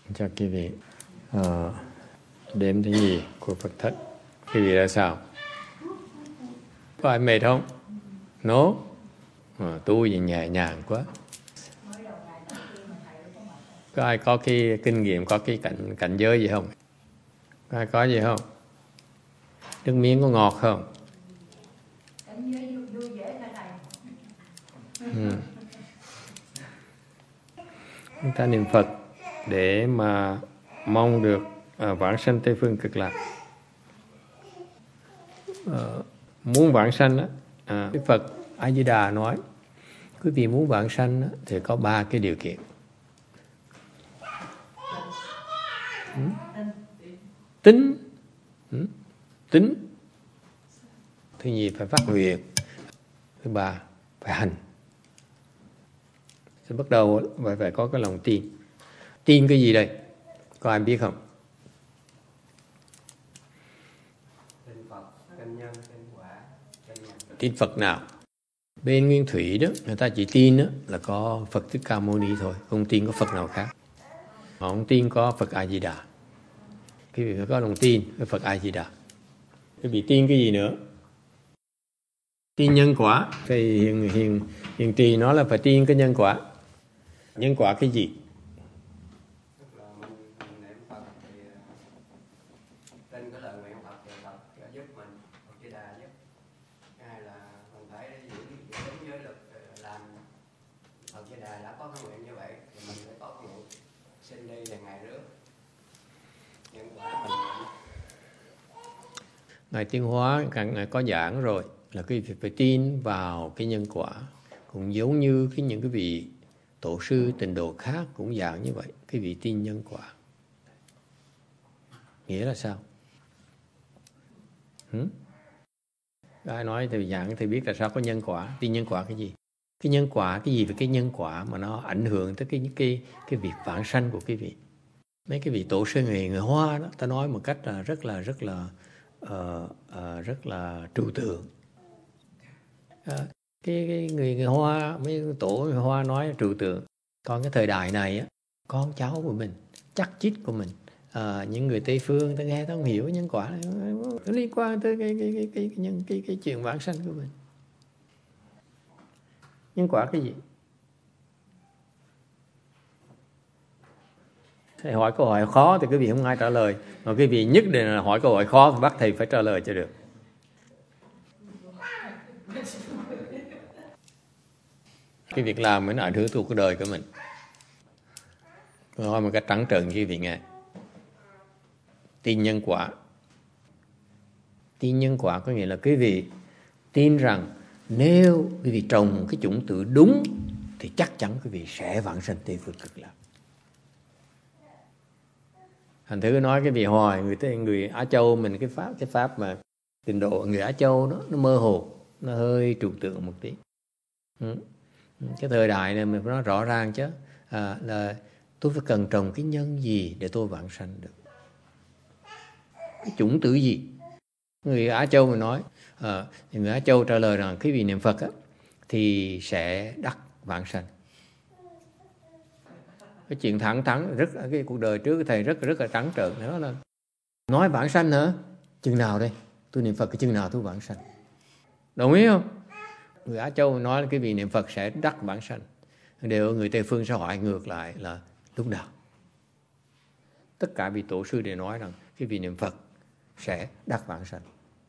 cho quý vị. Đêm thứ nhì của Phật thất, quý vị ra sao? Có ai mệt không? No? Tu gì nhẹ nhàng quá. Có ai có cái kinh nghiệm, có cái cảnh giới gì không? Có ai có gì không? Nước miếng có ngọt không? Cảnh giới vui vẻ cả này. Chúng ta niệm Phật để mà mong được vãng sanh Tây Phương Cực Lạc. Muốn vãng sanh á, Đức Phật A Di Đà nói quý vị muốn vãng sanh á, thì có 3 cái điều kiện. Tính. Tính. Thứ nhì phải phát nguyện. Thứ ba phải hành. Sẽ bắt đầu phải có cái lòng tin. Tin cái gì đây? Có ai biết không? Tin Phật nào? Bên Nguyên Thủy đó, người ta chỉ tin đó là có Phật Thích Ca Mâu Ni thôi, không tin có Phật nào khác. Họ không tin có Phật A Di Đà. Quý vị phải có lòng tin với Phật A Di Đà. Quý vị tin cái gì nữa? Tin nhân quả. Thì hiền trì nói là phải tin cái nhân quả. Nhân quả cái gì? Ngài Tiến Hóa Ngài có giảng rồi là quý vị phải tin vào cái nhân quả, cũng giống như những cái vị tổ sư tịnh độ khác cũng giảng như vậy. Quý vị tin nhân quả nghĩa là sao? Ai nói thì giảng thì biết là sao có nhân quả. Tin nhân quả cái gì? Cái nhân quả cái gì? Về cái nhân quả mà nó ảnh hưởng tới cái việc vãng sanh của quý vị. Mấy cái vị tổ sư người Hoa đó, ta nói một cách là rất là trừu tượng. Cái người Hoa, mấy tổ người Hoa nói trừu tượng. Còn cái thời đại này á, con cháu của mình, chắc chít của mình, những người Tây phương ta nghe ta không hiểu nhân quả nó liên quan tới cái chuyện vãng sanh của mình. Nhân quả cái gì? Thầy hỏi câu hỏi khó thì quý vị không ai trả lời, mà quý vị nhất định là hỏi câu hỏi khó thì bắt thầy phải trả lời cho được. Cái việc làm mới nó ảnh hưởng tới cuộc đời của mình. Tôi hỏi một cách trắng trợn quý vị nghe. Tin nhân quả. Tin nhân quả có nghĩa là quý vị tin rằng nếu quý vị trồng cái chủng tử đúng thì chắc chắn quý vị sẽ vãng sanh Tây Phương Cực Lạc. Thành thử nói cái vị hỏi người Á Châu mình cái pháp mà tịnh độ người Á Châu nó mơ hồ, nó hơi trừu tượng một tí. Cái thời đại này mình phải nói rõ ràng chứ, là tôi phải cần trồng cái nhân gì để tôi vãng sanh được, cái chủng tử gì. Người Á Châu mình nói, người Á Châu trả lời rằng cái vị niệm Phật á, thì sẽ đắc vãng sanh. Cái chuyện thẳng thắn rất cái cuộc đời trước thầy rất là trắng trợn, đó là nói vãng sanh hả? Chừng nào đây? Tôi niệm Phật cái chừng nào tôi vãng sanh? Đồng ý không? Người Á Châu nói là cái vị niệm Phật sẽ đắc vãng sanh. Đều người Tây phương sẽ hỏi ngược lại là lúc nào? Tất cả vị tổ sư đều nói rằng cái vị niệm Phật sẽ đắc vãng sanh.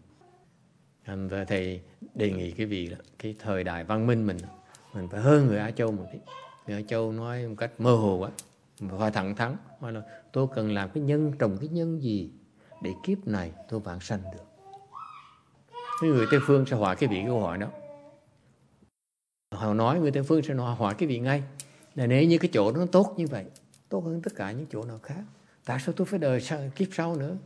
Thầy đề nghị cái vị là cái thời đại văn minh mình phải hơn người Á Châu một tí. Người Á Châu nói một cách mơ hồ quá, phải thẳng thắn, nói là tôi cần làm cái nhân, trồng cái nhân gì để kiếp này tôi vãng sanh được. Cái người Tây phương sẽ hỏi cái vị câu hỏi đó. Họ nói người Tây phương sẽ hỏi cái vị ngay là nếu như cái chỗ đó nó tốt như vậy, tốt hơn tất cả những chỗ nào khác, tại sao tôi phải đời kiếp sau nữa?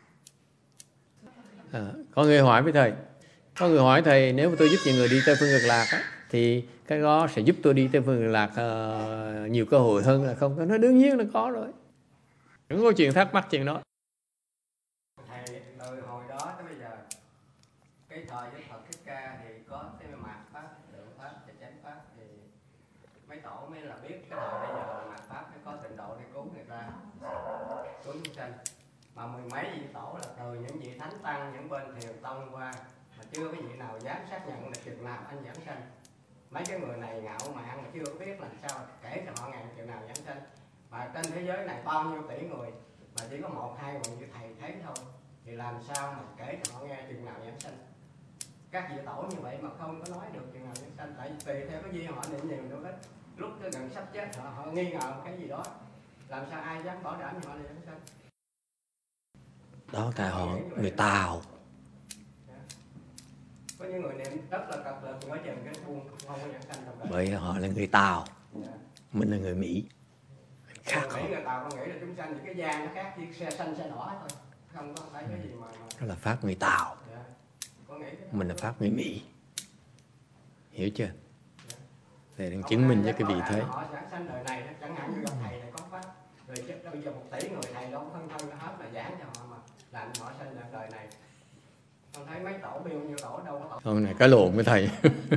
Có người hỏi với thầy, có người hỏi thầy nếu mà tôi giúp những người đi Tây Phương Cực Lạc á, thì cái đó sẽ giúp tôi đi Tây Phương Cực Lạc nhiều cơ hội hơn là không? Tôi nói đương nhiên là có rồi, đừng có chuyện thắc mắc chuyện đó. Thầy từ hồi đó tới bây giờ, cái thời Đức Phật Thích Ca thì có cái mạt pháp, lượng pháp và chánh pháp, thì mấy tổ mới là biết cái thời bây giờ mạt pháp mới có tịnh độ, thì cô cứu người ta, cứu chúng sanh. Mà mười mấy vị tổ là từ những vị thánh tăng, những bên thiền tông qua, mà chưa có vị nào dám xác nhận là chừng nào anh giảng sanh. Mấy cái người này ngạo mạn mà chưa biết làm sao kể cho họ ngàn chừng nào giảng sanh. Mà trên thế giới này bao nhiêu tỷ người mà chỉ có 1-2 người như thầy thấy thôi, thì làm sao mà kể cho họ nghe chừng nào giảng sanh. Các vị tổ như vậy mà không có nói được chừng nào giảng sanh, tại vì tùy theo cái duyên họ niệm nhiều nữa ít. Lúc cái gần sắp chết họ nghi ngờ một cái gì đó, làm sao ai dám bảo đảm cho họ giảng sanh. Đó tại họ người Tàu. Có những người niệm rất là cật lực nói chừng cái buông không có giảng sanh trong đời. Bởi họ là người Tàu, mình là người Mỹ, khác họ. Người Tàu không nghĩ là chúng sanh những cái da nó khác, chỉ xe xanh xe đỏ thôi, không có thấy cái gì mà đó là pháp người Tàu, mình là pháp người Mỹ, hiểu chưa? Thầy đang chứng minh cho cái vị thấy. Họ giảng sanh đời này, chẳng hạn như gặp thầy này có pháp, rồi bây giờ 1 tỷ người thầy đâu có phân thân hết mà giảng cho họ mà làm họ sanh đời này. Con thấy mấy tổ bao nhiêu tổ đâu có tổ. Con này cái lộn với thầy.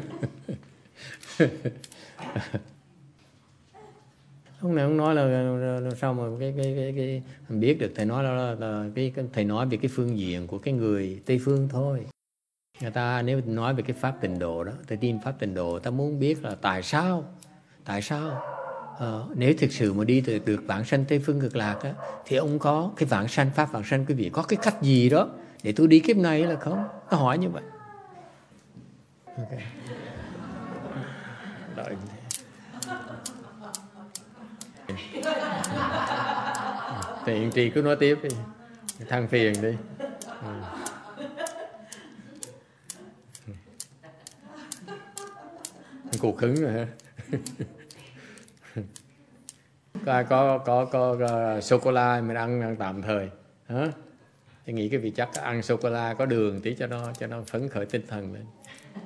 Hôm nay ông nói là sao mà cái biết được, thầy nói là cái thầy nói về cái phương diện của cái người Tây phương thôi. Người ta nếu nói về cái pháp tịnh độ đó, thầy tin pháp tịnh độ, ta muốn biết là tại sao nếu thực sự mà đi được vãng sanh Tây phương Cực Lạc á, thì ông có cái vãng sanh, pháp vãng sanh, quý vị có cái cách gì đó để tôi đi kiếp này là không? Nó hỏi như vậy. Okay. Đợi thì Yên Tri cứ nói tiếp đi, than phiền đi. Cuộc hứng rồi hả? có sô-cô-la mình ăn tạm thời hả? Tôi nghĩ cái vị chắc ăn sô-cô-la có đường tí cho nó phấn khởi tinh thần lên.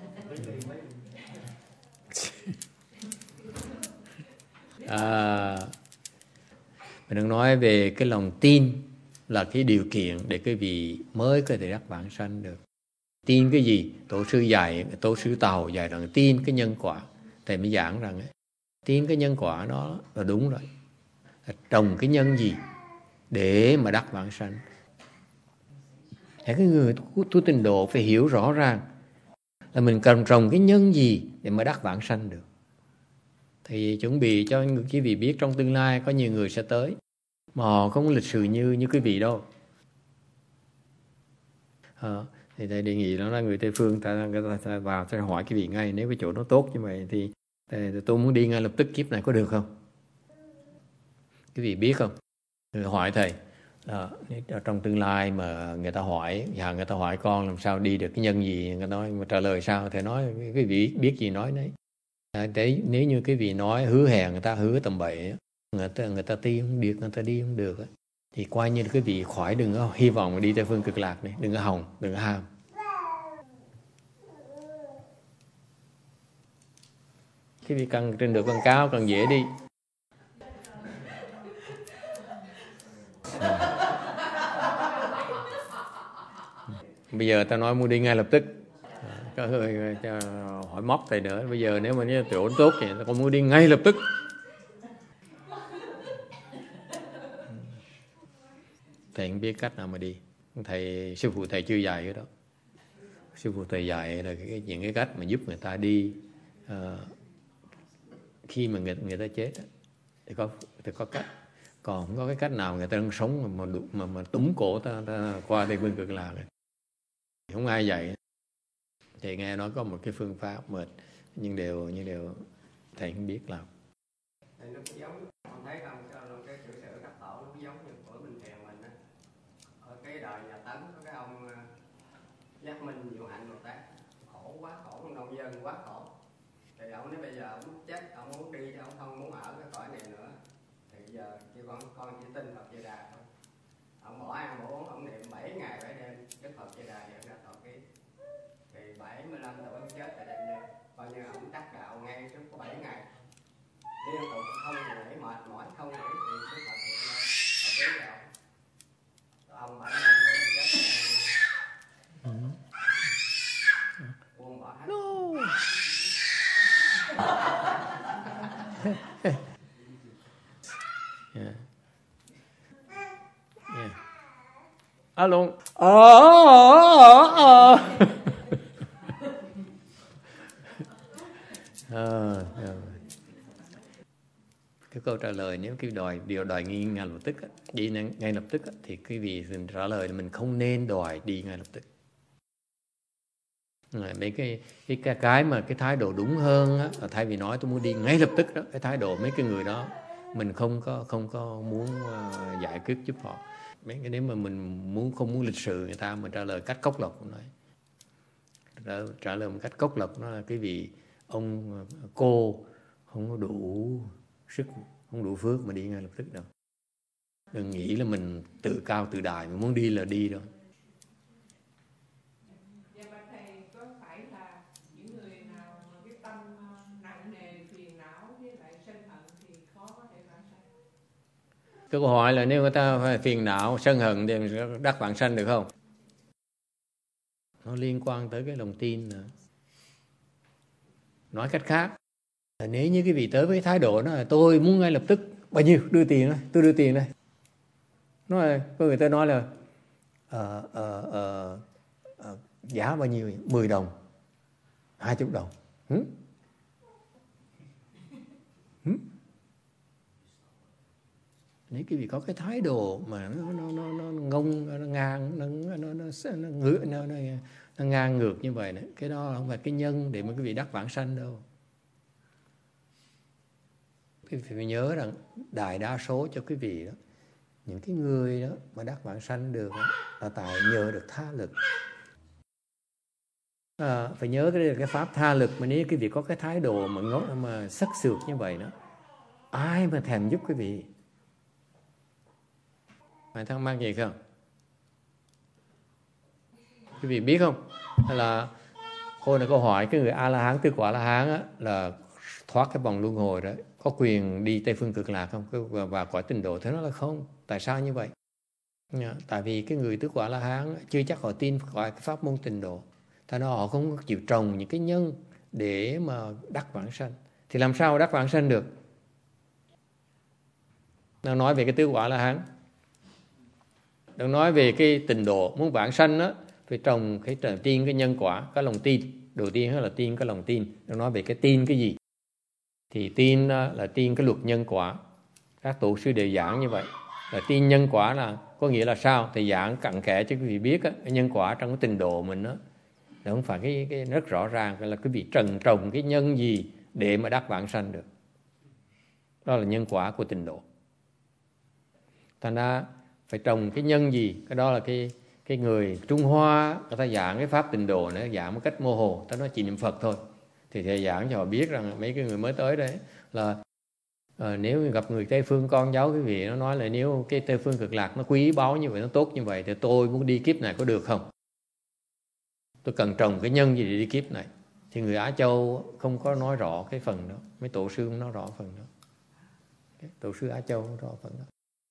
Mình đang nói về cái lòng tin là cái điều kiện để cái vị mới có thể đắc vãng sanh được. Tin cái gì? Tổ sư Tàu dạy rằng tin cái nhân quả. Thầy mới giảng rằng tin cái nhân quả đó là đúng rồi. Trồng cái nhân gì để mà đắc vãng sanh. Cái người tu tịnh độ phải hiểu rõ ràng là mình cần trồng cái nhân gì để mà đắc vãng sanh được. Thì chuẩn bị cho quý vị biết trong tương lai có nhiều người sẽ tới mà họ không lịch sự như quý vị đâu. Thì thầy đề nghị đó là người Tây phương ta vào ta hỏi quý vị ngay, nếu cái chỗ nó tốt như vậy thì tôi muốn đi ngay lập tức, kiếp này có được không? Quý vị biết không? Người hỏi thầy trong tương lai mà người ta hỏi con làm sao đi được cái nhân gì, người ta nói mà trả lời sao? Thầy nói quý vị biết gì nói đấy. Nếu như quý vị nói hứa hẹn, người ta hứa tầm bậy, người ta đi không được, người ta đi không được thì coi như quý vị khỏi đừng có hy vọng mà đi Tây phương Cực Lạc này, đừng có hòng, đừng có ham. Quý vị cần trên được con cao cần dễ đi. Bây giờ ta nói muốn đi ngay lập tức, có người hỏi móc thầy nữa. Bây giờ nếu mà như chỗ tốt thì ta còn muốn đi ngay lập tức. Thầy không biết cách nào mà đi. Sư phụ thầy chưa dạy cái đó. Sư phụ thầy dạy là những cái cách mà giúp người ta đi khi mà người ta chết thì có cách. Còn không có cái cách nào người ta đang sống mà túm cổ ta qua Tây phương Cực Lạc. Không ai dạy. Thầy nghe nói có một cái phương pháp mà nhưng đều thầy không biết làm. Thì nó cũng giống, con thấy không, cái sự cấp tổ nó cũng giống như của Bình Thiền mình á. Ở cái đời nhà Tấn có cái ông Giác Minh Diệu Hạnh Bồ Tát, quá khổ, nông dân quá khổ. Thì ông nói bây giờ ông muốn chết, ông muốn đi, ông không muốn ở cái cõi này nữa. Thì giờ kêu con chỉ tin Phật Di Đà thôi. Ông bỏ ăn bỏ uống, ông niệm 7 ngày 7 đêm Đức Phật Di Đà hiện ra thọ ký. Thì 75 tuổi ông chết tại đêm đêm, coi như ông cắt gạo ngay suốt có 7 ngày. Liên tục không nghỉ, mệt mỏi không nghỉ thì Đức Phật hiện ra thọ ký gạo. Ông 75 tuổi ông chết buông bỏ hết. alo. Cái câu trả lời nếu cái điều đòi đi ngay lập tức đi ngay lập tức thì quý vị trả lời là mình không nên đòi đi ngay lập tức. Mấy cái mà cái thái độ đúng hơn á, thay vì nói tôi muốn đi ngay lập tức đó, cái thái độ mấy cái người đó mình không có muốn giải quyết giúp họ. Mấy cái nếu mà mình không muốn lịch sự người ta, mình trả lời cách cốc lộc nói. Trả lời một cách cốc lộc nó là cái vị ông cô không có đủ sức, không đủ phước mà đi ngay lập tức đâu. Đừng nghĩ là mình tự cao tự đại, mình muốn đi là đi đâu. Dạ bạch thầy, có phải là những người nào mà cái tâm nặng nề, phiền não với lại sân hận thì khó có thể vãng sanh? Cái câu hỏi là nếu người ta phải phiền não, sân hận thì đắc vãng sanh được không? Nó liên quan tới cái lòng tin nữa. Nói cách khác là nếu như cái vị tới với thái độ đó là tôi muốn ngay lập tức bao nhiêu đưa tiền đây, tôi đưa tiền đây. Nói có người ta nói là giá bao nhiêu? 10 đồng, 20 đồng. Nếu cái vị có cái thái độ mà nó ngông, nó ngang, nó ngang ngược như vậy đấy, cái đó không phải cái nhân để mà cái vị đắc vãng sanh đâu. Quý vị phải nhớ rằng đại đa số cho quý vị đó, những cái người đó mà đắc vãng sanh được đó, là tại nhờ được tha lực. Phải nhớ cái pháp tha lực, mà nếu quý vị có cái thái độ mà sắc sược như vậy đó, ai mà thèm giúp quý vị? Phải thắc mắc gì không? Quý vị biết không? Hay là cô này câu hỏi cái người A-la-hán, tứ quả A-la-hán á, là thoát cái vòng luân hồi đó, có quyền đi Tây Phương Cực Lạc không? Và cõi tịnh độ? Thế nó là không. Tại sao như vậy? Tại vì cái người tứ quả A-la-hán chưa chắc họ tin cái pháp môn tịnh độ. Tại đó họ không chịu trồng những cái nhân để mà đắc vãng sanh. Thì làm sao đắc vãng sanh được? Đang nói về cái tứ quả A-la-hán. Đang nói về cái tịnh độ, muốn vãng sanh á, phải trồng cái tiên cái nhân quả, cái lòng tin. Đầu tiên là tin cái lòng tin. Đang nói về cái tin cái gì? Thì tin là tin cái luật nhân quả. Các tổ sư đều giảng như vậy. Là tin nhân quả là có nghĩa là sao? Thì giảng cặn kẽ cho quý vị biết á, cái nhân quả trong cái tịnh độ mình á, là không phải cái rất rõ ràng là quý vị trồng cái nhân gì để mà đắc vãng sanh được. Đó là nhân quả của tịnh độ. Thành ra phải trồng cái nhân gì, cái đó là cái người Trung Hoa người ta giảng cái pháp tịnh độ này giảng một cách mô hồ, ta nói chỉ niệm Phật thôi. Thì thầy giảng cho họ biết rằng mấy cái người mới tới đấy là nếu gặp người Tây Phương con cháu quý vị, nó nói là nếu cái Tây Phương Cực Lạc nó quý báu như vậy, nó tốt như vậy, thì tôi muốn đi kiếp này có được không? Tôi cần trồng cái nhân gì để đi kiếp này? Thì người Á Châu không có nói rõ cái phần đó. Mấy tổ sư không nói rõ phần đó. Tổ sư Á Châu không rõ phần đó.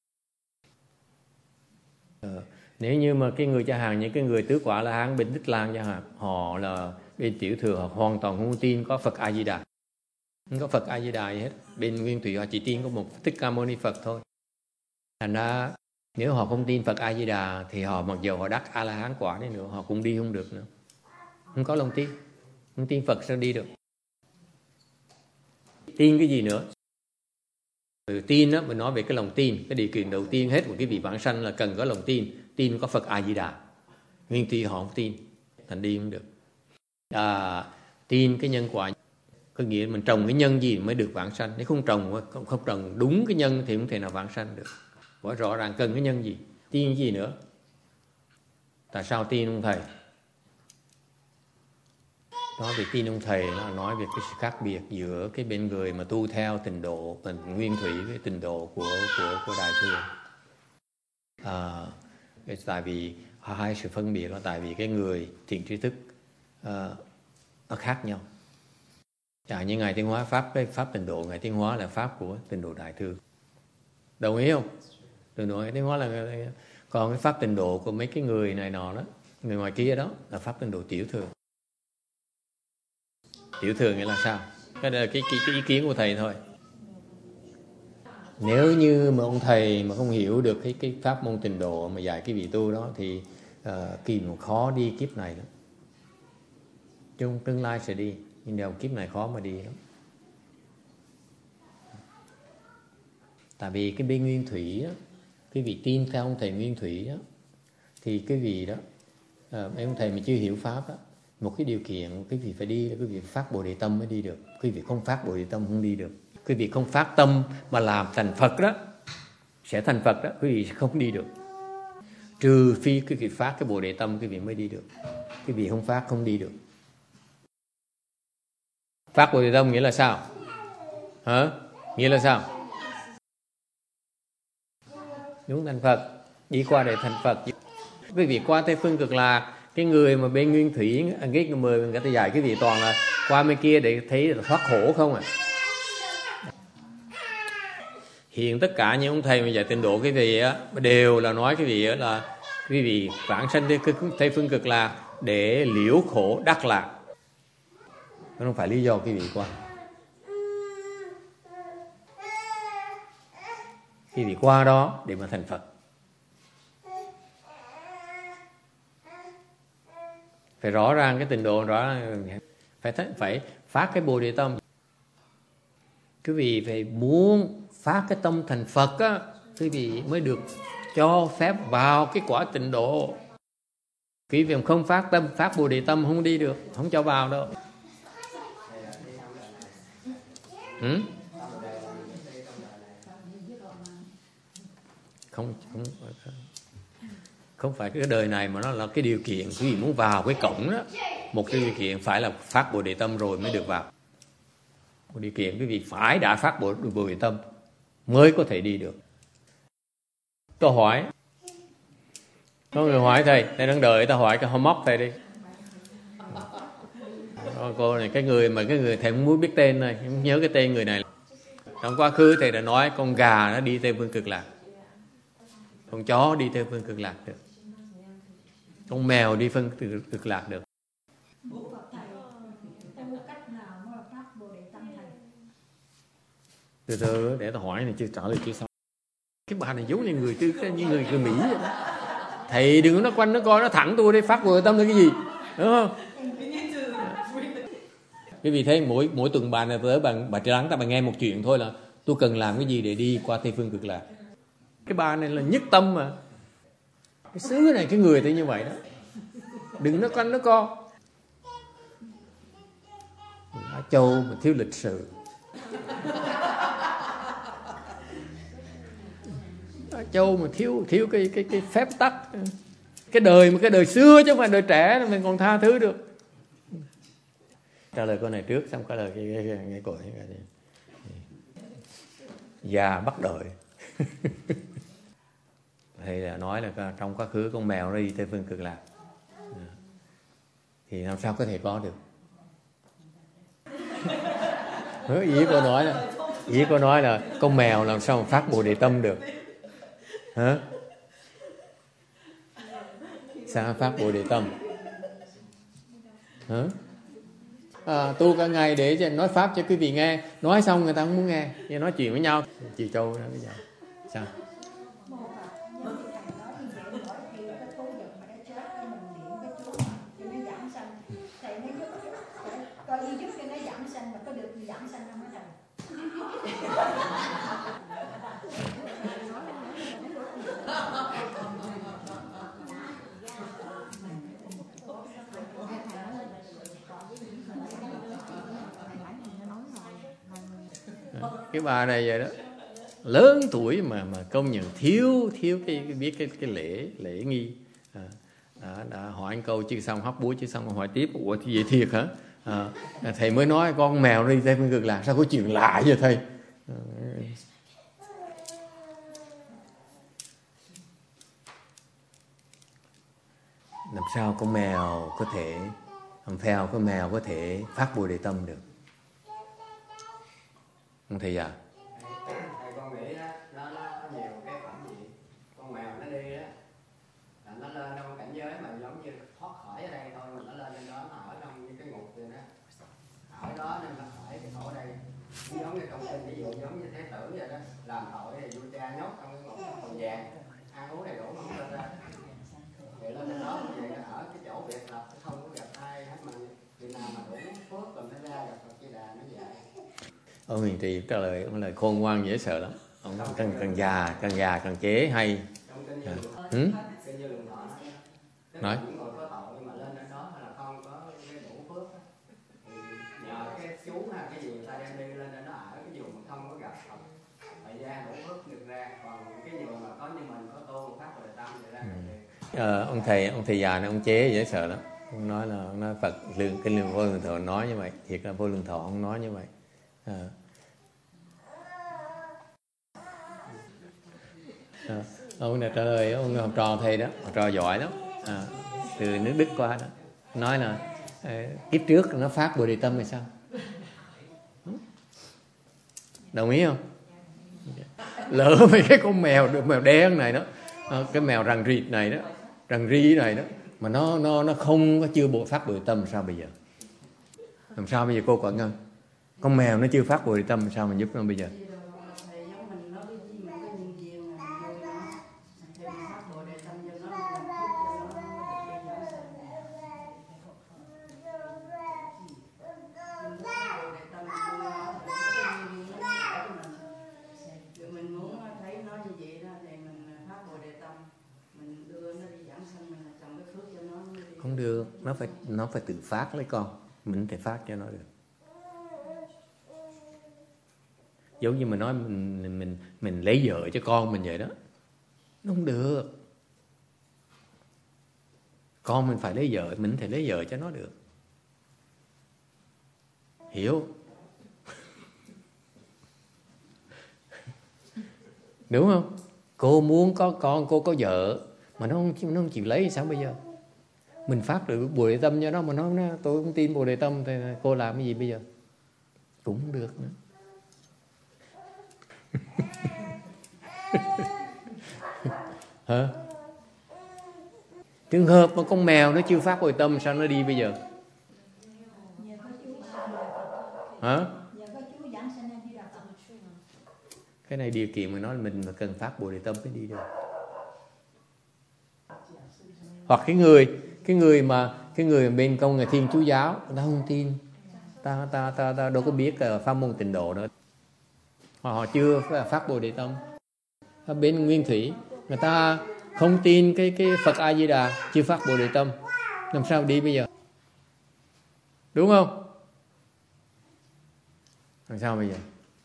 Nếu như mà cái người cha hàng, những cái người tứ quả La-hán bên Tích Lan cha hàng, họ là bên tiểu thừa, họ hoàn toàn không tin có Phật A Di Đà, không có Phật A Di Đà gì hết. Bên Nguyên Thủy họ chỉ tin có một Thích Ca Mâu Ni Phật thôi. Thành ra nếu họ không tin Phật A Di Đà thì họ mặc dù họ đắc A La Hán quả đi nữa, họ cũng đi không được nữa. Không có lòng tin, không tin Phật sao đi được? Tin cái gì nữa? Tin đó, mình nói về cái lòng tin. Cái điều kiện đầu tiên hết của cái vị vãng sanh là cần có lòng tin. Tin có Phật A Di Đà. Nguyên Thủy họ không tin, thành đi không được. Tin cái nhân quả, có nghĩa mình trồng cái nhân gì mới được vãng sanh. Nếu không trồng đúng cái nhân thì không thể nào vãng sanh được. Phải rõ ràng cần cái nhân gì. Tin cái gì nữa? Tại sao tin ông thầy? Nói về tin ông thầy là nói về cái sự khác biệt giữa cái bên người mà tu theo tịnh độ Nguyên Thủy với tịnh độ của Đại Thừa. Tại vì hai sự phân biệt là tại vì cái người thiện tri thức nó khác nhau. Như Ngài Tiến Hóa pháp tịnh độ Ngài Tiến Hóa là pháp của tịnh độ Đại Thừa. Đồng ý không? Tịnh độ Ngài Tiến Hóa là còn cái pháp tịnh độ của mấy cái người này nọ đó, người ngoài kia đó là pháp tịnh độ tiểu thừa. Tiểu thừa nghĩa là sao? Cái đó là cái ý kiến của thầy thôi. Nếu như mà ông thầy mà không hiểu được cái pháp môn tịnh độ mà dạy cái vị tu đó thì kỳ mà khó đi kiếp này lắm. Trong tương lai sẽ đi, nhưng đầu kiếp này khó mà đi lắm. Tại vì cái bên Nguyên Thủy á, cái vị tin theo ông thầy Nguyên Thủy á, thì cái vị đó ông thầy mà chưa hiểu pháp á, một cái điều kiện cái vị phải đi là cái vị phát Bồ Đề Tâm mới đi được. Cái vị không phát Bồ Đề Tâm không đi được. Cái vị không phát tâm mà làm thành Phật đó, sẽ thành Phật đó, cái vị sẽ không đi được. Trừ phi cái vị phát cái Bồ Đề Tâm cái vị mới đi được. Cái vị không phát không đi được. Phát Bồ Đề Tâm nghĩa là sao? Hả? Nghĩa là sao? Đúng, thành Phật. Đi qua để thành Phật. Cái vị qua Tây Phương Cực Lạc, cái người mà bên Nguyên Thủy, cái người ta dạy cái vị toàn là qua bên kia để thấy là thoát khổ không à. Hiện tất cả những ông thầy mà dạy tịnh độ cái vị á đều là nói cái vị á là cái vị vãng sanh Tây Phương Cực Lạc để liễu khổ đắc lạc. Nó không phải lý do cái vị qua. Cái vị qua đó để mà thành Phật. Phải rõ ràng cái tịnh độ, rõ ràng phải phát cái Bồ Đề Tâm. Quý vị phải muốn phát cái tâm thành Phật á, quý vị mới được cho phép vào cái quả tịnh độ. Quý vị không phát tâm, phát Bồ Đề Tâm không đi được, không cho vào đâu. Không phải cái đời này mà nó là cái điều kiện. Quý vị muốn vào cái cổng đó, một cái điều kiện phải là phát Bồ Đề Tâm rồi mới được vào. Một điều kiện quý vị phải đã phát Bồ Đề Tâm mới có thể đi được. Tôi hỏi, có người hỏi thầy đang đợi ta hỏi cái móc thầy đi. Cô này cái người thầy không muốn biết tên này, không nhớ cái tên người này. Trong quá khứ thầy đã nói con gà nó đi Tây Phương Cực Lạc, con chó đi Tây Phương Cực Lạc được, con mèo đi Phương Cực Lạc được. Từ từ để tao hỏi này chưa trả lời chưa xong. Cái bà này giống như người Mỹ vậy đó. Thầy đừng có nói quanh nó coi, nó thẳng tôi đi, phát Bồ Đề Tâm là cái gì, đúng không? Cái vì thế mỗi tuần bà này tới bà lắng ta bà nghe một chuyện thôi là tôi cần làm cái gì để đi qua Tây Phương Cực Lạc. Cái bà này là nhất tâm mà. Cái xứ này cái người thì như vậy đó. Đừng nói quanh nó co. Á Châu mà thiếu lịch sự. Á Châu mà thiếu cái phép tắc. Cái đời xưa chứ không phải đời trẻ mình còn tha thứ được. Trả lời câu này trước xong trả lời cái câu này. Già bắt đợi. Thầy là nói là trong quá khứ con mèo nó đi Tây Phương Cực Lạc, thì làm sao có thể có được. Ý cô nói là con mèo làm sao mà phát Bồ Đề Tâm được. Hả? Sao phát Bồ Đề Tâm? Hả? Tu cả ngày để nói pháp cho quý vị nghe. Nói xong người ta không muốn nghe, nhưng nói chuyện với nhau. Chị Châu nói bây giờ sao? Cái bà này vậy đó, lớn tuổi mà công nhận thiếu cái biết cái lễ nghi. Đã hỏi anh câu chứ xong hóc búa chứ xong hỏi tiếp, ủa thì vậy thiệt hả? Thầy mới nói con mèo đi Tây Phương Cực Lạc, sao có chuyện lạ vậy thầy? Làm sao con mèo có thể theo con mèo có thể phát Bồ Đề Tâm được? Không thầy à? Thầy con nghĩ đó, nó có nhiều cái phẩm gì. Con mèo nó đi đó là nó lên trong cảnh giới mà giống như thoát khỏi ở đây thôi, mà nó lên trên đó, nó ở trong những cái ngục vậy đó. Ở đó nên nó khỏi cái khổ đây. giống như trong kinh, ví dụ giống như Thế Tử vậy đó, làm tội thì vua cha nhốt trong cái ngục hồng vàng, ăn uống đầy đủ mà không lên ra. Vậy lên đến đó vậy ở cái chỗ biệt lập không có gặp ai hết, mà khi nào mà đủ phước rồi mới ra gặp Phật Di Đà nó dạy. Ông Hiền Trì trả lời ông lời khôn ngoan dễ sợ lắm. Ông càng già càng chế hay. Nói những người có tội mà lên đến đó là không có cái đủ phước, nhờ cái chú hay cái gì người ta đem đi lên đến đó ở cái vùng mà không có gặp Phật, thời gian đủ phước được ra. Còn cái vùng mà có như mình có tu pháp rồi tâm thì ra ông thầy già này ông chế dễ sợ lắm. Ông nói là ông nói Phật kinh lương vô lượng thọ nói như vậy, thiệt là vô lượng thọ ông nói như vậy. Ông này trả lời ông học trò thầy đó, học trò giỏi lắm, từ nước Đức qua đó, nói là kiếp trước nó phát Bồ Đề Tâm hay sao? Đồng ý không? Lỡ mấy cái con mèo đen này đó, cái mèo răng rịt này đó, răng ri này đó, mà nó không có chưa phát Bồ Đề Tâm, sao bây giờ? Làm sao bây giờ cô Cận Ngân? Con mèo nó chưa phát Bồ Đề Tâm, sao mình giúp nó bây giờ? Không được, nó phải tự phát lấy con, mình phải phát cho nó được. Giống như mình nói mình lấy vợ cho con mình vậy đó, nó không được. Con mình phải lấy vợ, mình phải lấy vợ cho nó được, hiểu? Đúng không? Cô muốn có con, cô có vợ mà nó không chịu lấy thì sao bây giờ? Mình phát được Bồ Đề Tâm cho nó mà nó tôi không tin Bồ Đề Tâm thì cô làm cái gì bây giờ? Cũng không được nữa. Hả? Trường hợp mà con mèo nó chưa phát Bồ Đề Tâm sao nó đi bây giờ? Hả? Cái này điều kiện mà nói mình mà cần phát Bồ Đề Tâm mới đi được. Hoặc cái người mà bên công người Thiên Chúa giáo, ta không tin, ta đâu có biết pháp môn tịnh độ nữa, họ chưa phát Bồ Đề Tâm. Ở bên Nguyên Thủy người ta không tin cái Phật A Di Đà, chưa phát Bồ Đề Tâm, làm sao đi bây giờ? Đúng không? Làm sao bây giờ?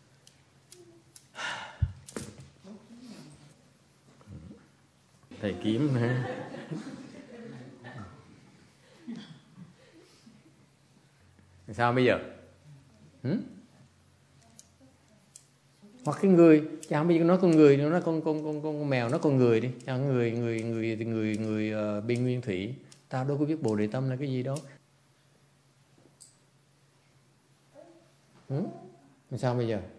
Thầy kiếm hả? Làm sao bây giờ? Hoặc cái người, chẳng bây giờ nói con người, nó con mèo, nó con người đi, chẳng người bên Nguyên Thủy, tao đâu có biết Bồ Đề Tâm là cái gì đâu. Làm sao bây giờ?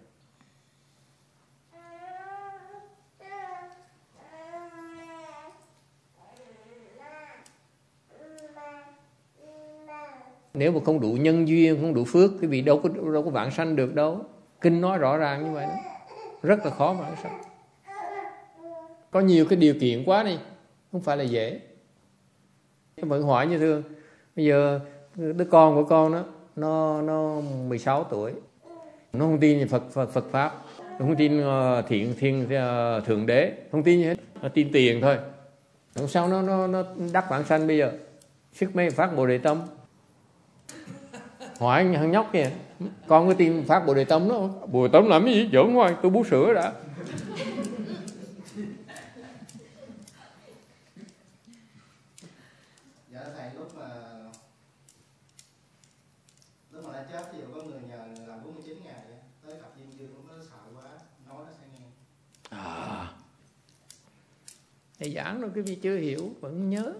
Nếu mà không đủ nhân duyên, không đủ phước, cái vị đâu có vãng sanh được đâu. Kinh nói rõ ràng như vậy đó, rất là khó vãng sanh. Có nhiều cái điều kiện quá đi, không phải là dễ. Vẫn hỏi như thương, bây giờ đứa con của con đó, nó 16 tuổi, nó không tin Phật pháp, nó không tin thượng đế, không tin gì hết, nó tin tiền thôi. Làm sao nó đắc vãng sanh bây giờ? Sức mấy phát Bồ Đề Tâm. Hỏi thằng nhóc kìa, con có tin phát Bồ Đề Tâm đó không? Bồ Đề Tâm làm cái gì? Giỡn hoài, tôi bú sữa đã. Dạ thầy, lúc mà đã chết thì có người nhờ làm 49 ngày tới gặp Diêm Dương, lúc đó sợ quá, nói nó sẽ nghe. Thầy giảng rồi cái vị chưa hiểu vẫn nhớ.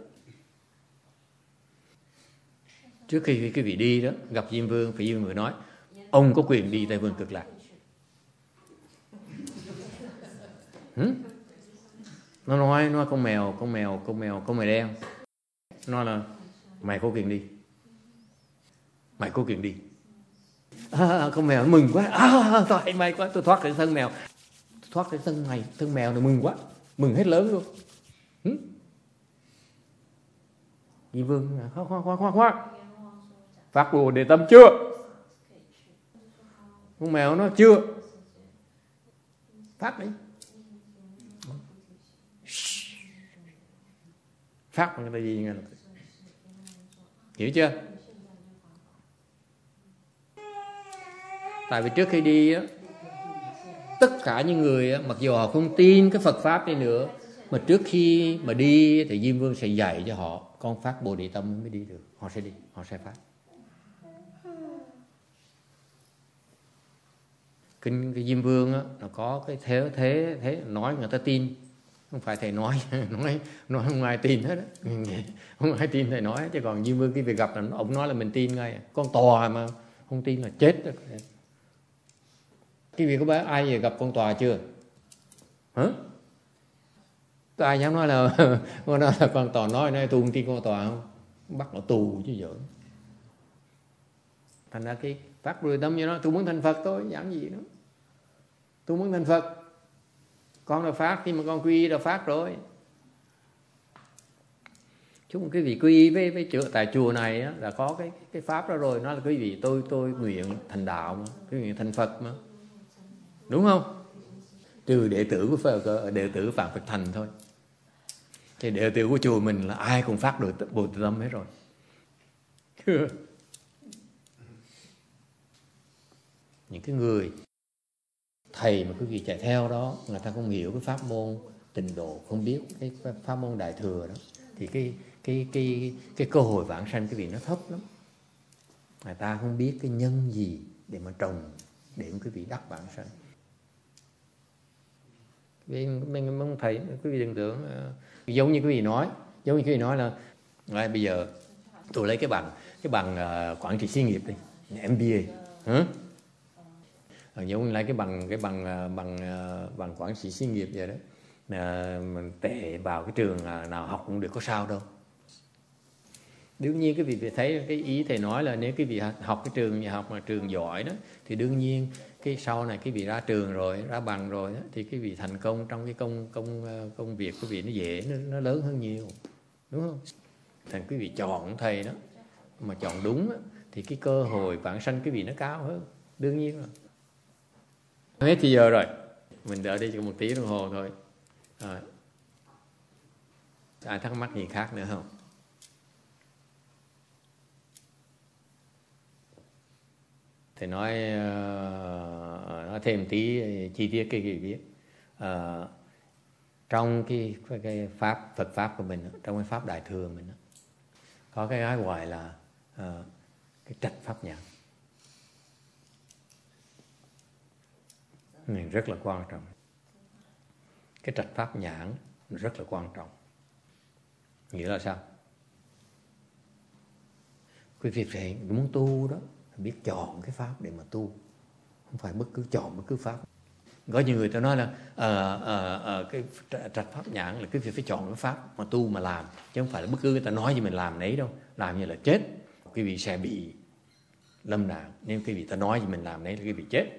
Trước khi cái vị đi đó gặp Diêm Vương, phải Diêm Vương nói ông có quyền đi Tây Phương Cực Lạc. Nó nói con mèo đen, nó là mày có quyền đi, Con mèo nó mừng quá, thôi may quá tôi thoát khỏi thân mèo, thoát khỏi thân mèo này mừng quá, mừng hết lớn luôn. Diêm Vương khoan, phát Bồ Đề tâm chưa? Con mèo nó chưa, phát đi, phát bằng cái gì nghe, hiểu chưa? Tại vì trước khi đi á, tất cả những người á, mặc dù họ không tin cái Phật pháp đi nữa, mà trước khi mà đi thì Diêm Vương sẽ dạy cho họ con phát Bồ Đề tâm mới đi được. Họ sẽ đi, họ sẽ phát. Kinh cái Diêm Vương á, nó có cái thế nói người ta tin, không phải thầy nói không ai tin hết á, không ai tin thầy nói. Chứ còn Diêm Vương cái việc gặp là ông nói là mình tin ngay, con tòa mà không tin là chết rồi. Cái việc có bé ai về gặp con tòa chưa? Hả? Có ai dám nói là con tòa nói tôi không tin con tòa không? Bắt nó tù chứ giỡn. Thành ra cái phát Bồ Đề tâm như nó, tôi muốn thành Phật thôi, giảng gì nữa. Tôi muốn thành Phật. Con đã phát, khi mà con quy y đã phát rồi. Chúng cái vị quy y với tại chùa này á, là có cái pháp đó rồi. Nó là cái vị tôi nguyện thành đạo mà, cái nguyện thành Phật mà. Đúng không? Trừ đệ tử của Phật, đệ tử Phạm Phật Thành thôi. Thì đệ tử của chùa mình là ai cũng phát được Bồ Đề tâm hết rồi. Những cái người thầy mà quý vị chạy theo đó, người ta không hiểu cái pháp môn tịnh độ, không biết cái pháp môn đại thừa đó, thì cái cơ hội vãng sanh cái vị nó thấp lắm. Người ta không biết cái nhân gì để mà trồng để quý vị đắc vãng sanh. Mình không thầy, quý vị đừng tưởng giống như quý vị nói là bây giờ tôi lấy cái bằng quản trị xí nghiệp đi, MBA, giống như lấy cái bằng quản trị xí nghiệp vậy đó, mình tệ vào cái trường nào học cũng được, có sao đâu. Đương nhiên cái vị thấy cái ý thầy nói là nếu cái vị học cái trường nhà học mà trường giỏi đó, thì đương nhiên cái sau này cái vị ra trường rồi, ra bằng rồi đó, thì cái vị thành công trong cái công việc cái vị nó dễ, nó lớn hơn nhiều, đúng không? Thành quý vị chọn thầy đó mà chọn đúng đó, thì cái cơ hội vãng sanh cái vị nó cao hơn, đương nhiên rồi. Hết thì giờ rồi, mình đợi đi cho một tí đồng hồ thôi. Ai thắc mắc gì khác nữa không? Thầy nói thêm tí chi tiết cái viết. Trong cái pháp Phật pháp của mình, trong cái pháp đại thừa mình, có cái gọi là cái trạch pháp nhãn. Này rất là quan trọng. Cái trạch pháp nhãn rất là quan trọng. Nghĩa là sao? Quý vị phải muốn tu đó, biết chọn cái pháp để mà tu, không phải chọn bất cứ pháp. Có nhiều người ta nói là cái trạch pháp nhãn là quý vị phải chọn cái pháp mà tu mà làm, chứ không phải là bất cứ người ta nói gì mình làm nấy đâu, làm như là chết, quý vị sẽ bị lâm nạn. Nếu quý vị ta nói gì mình làm nấy là quý vị chết.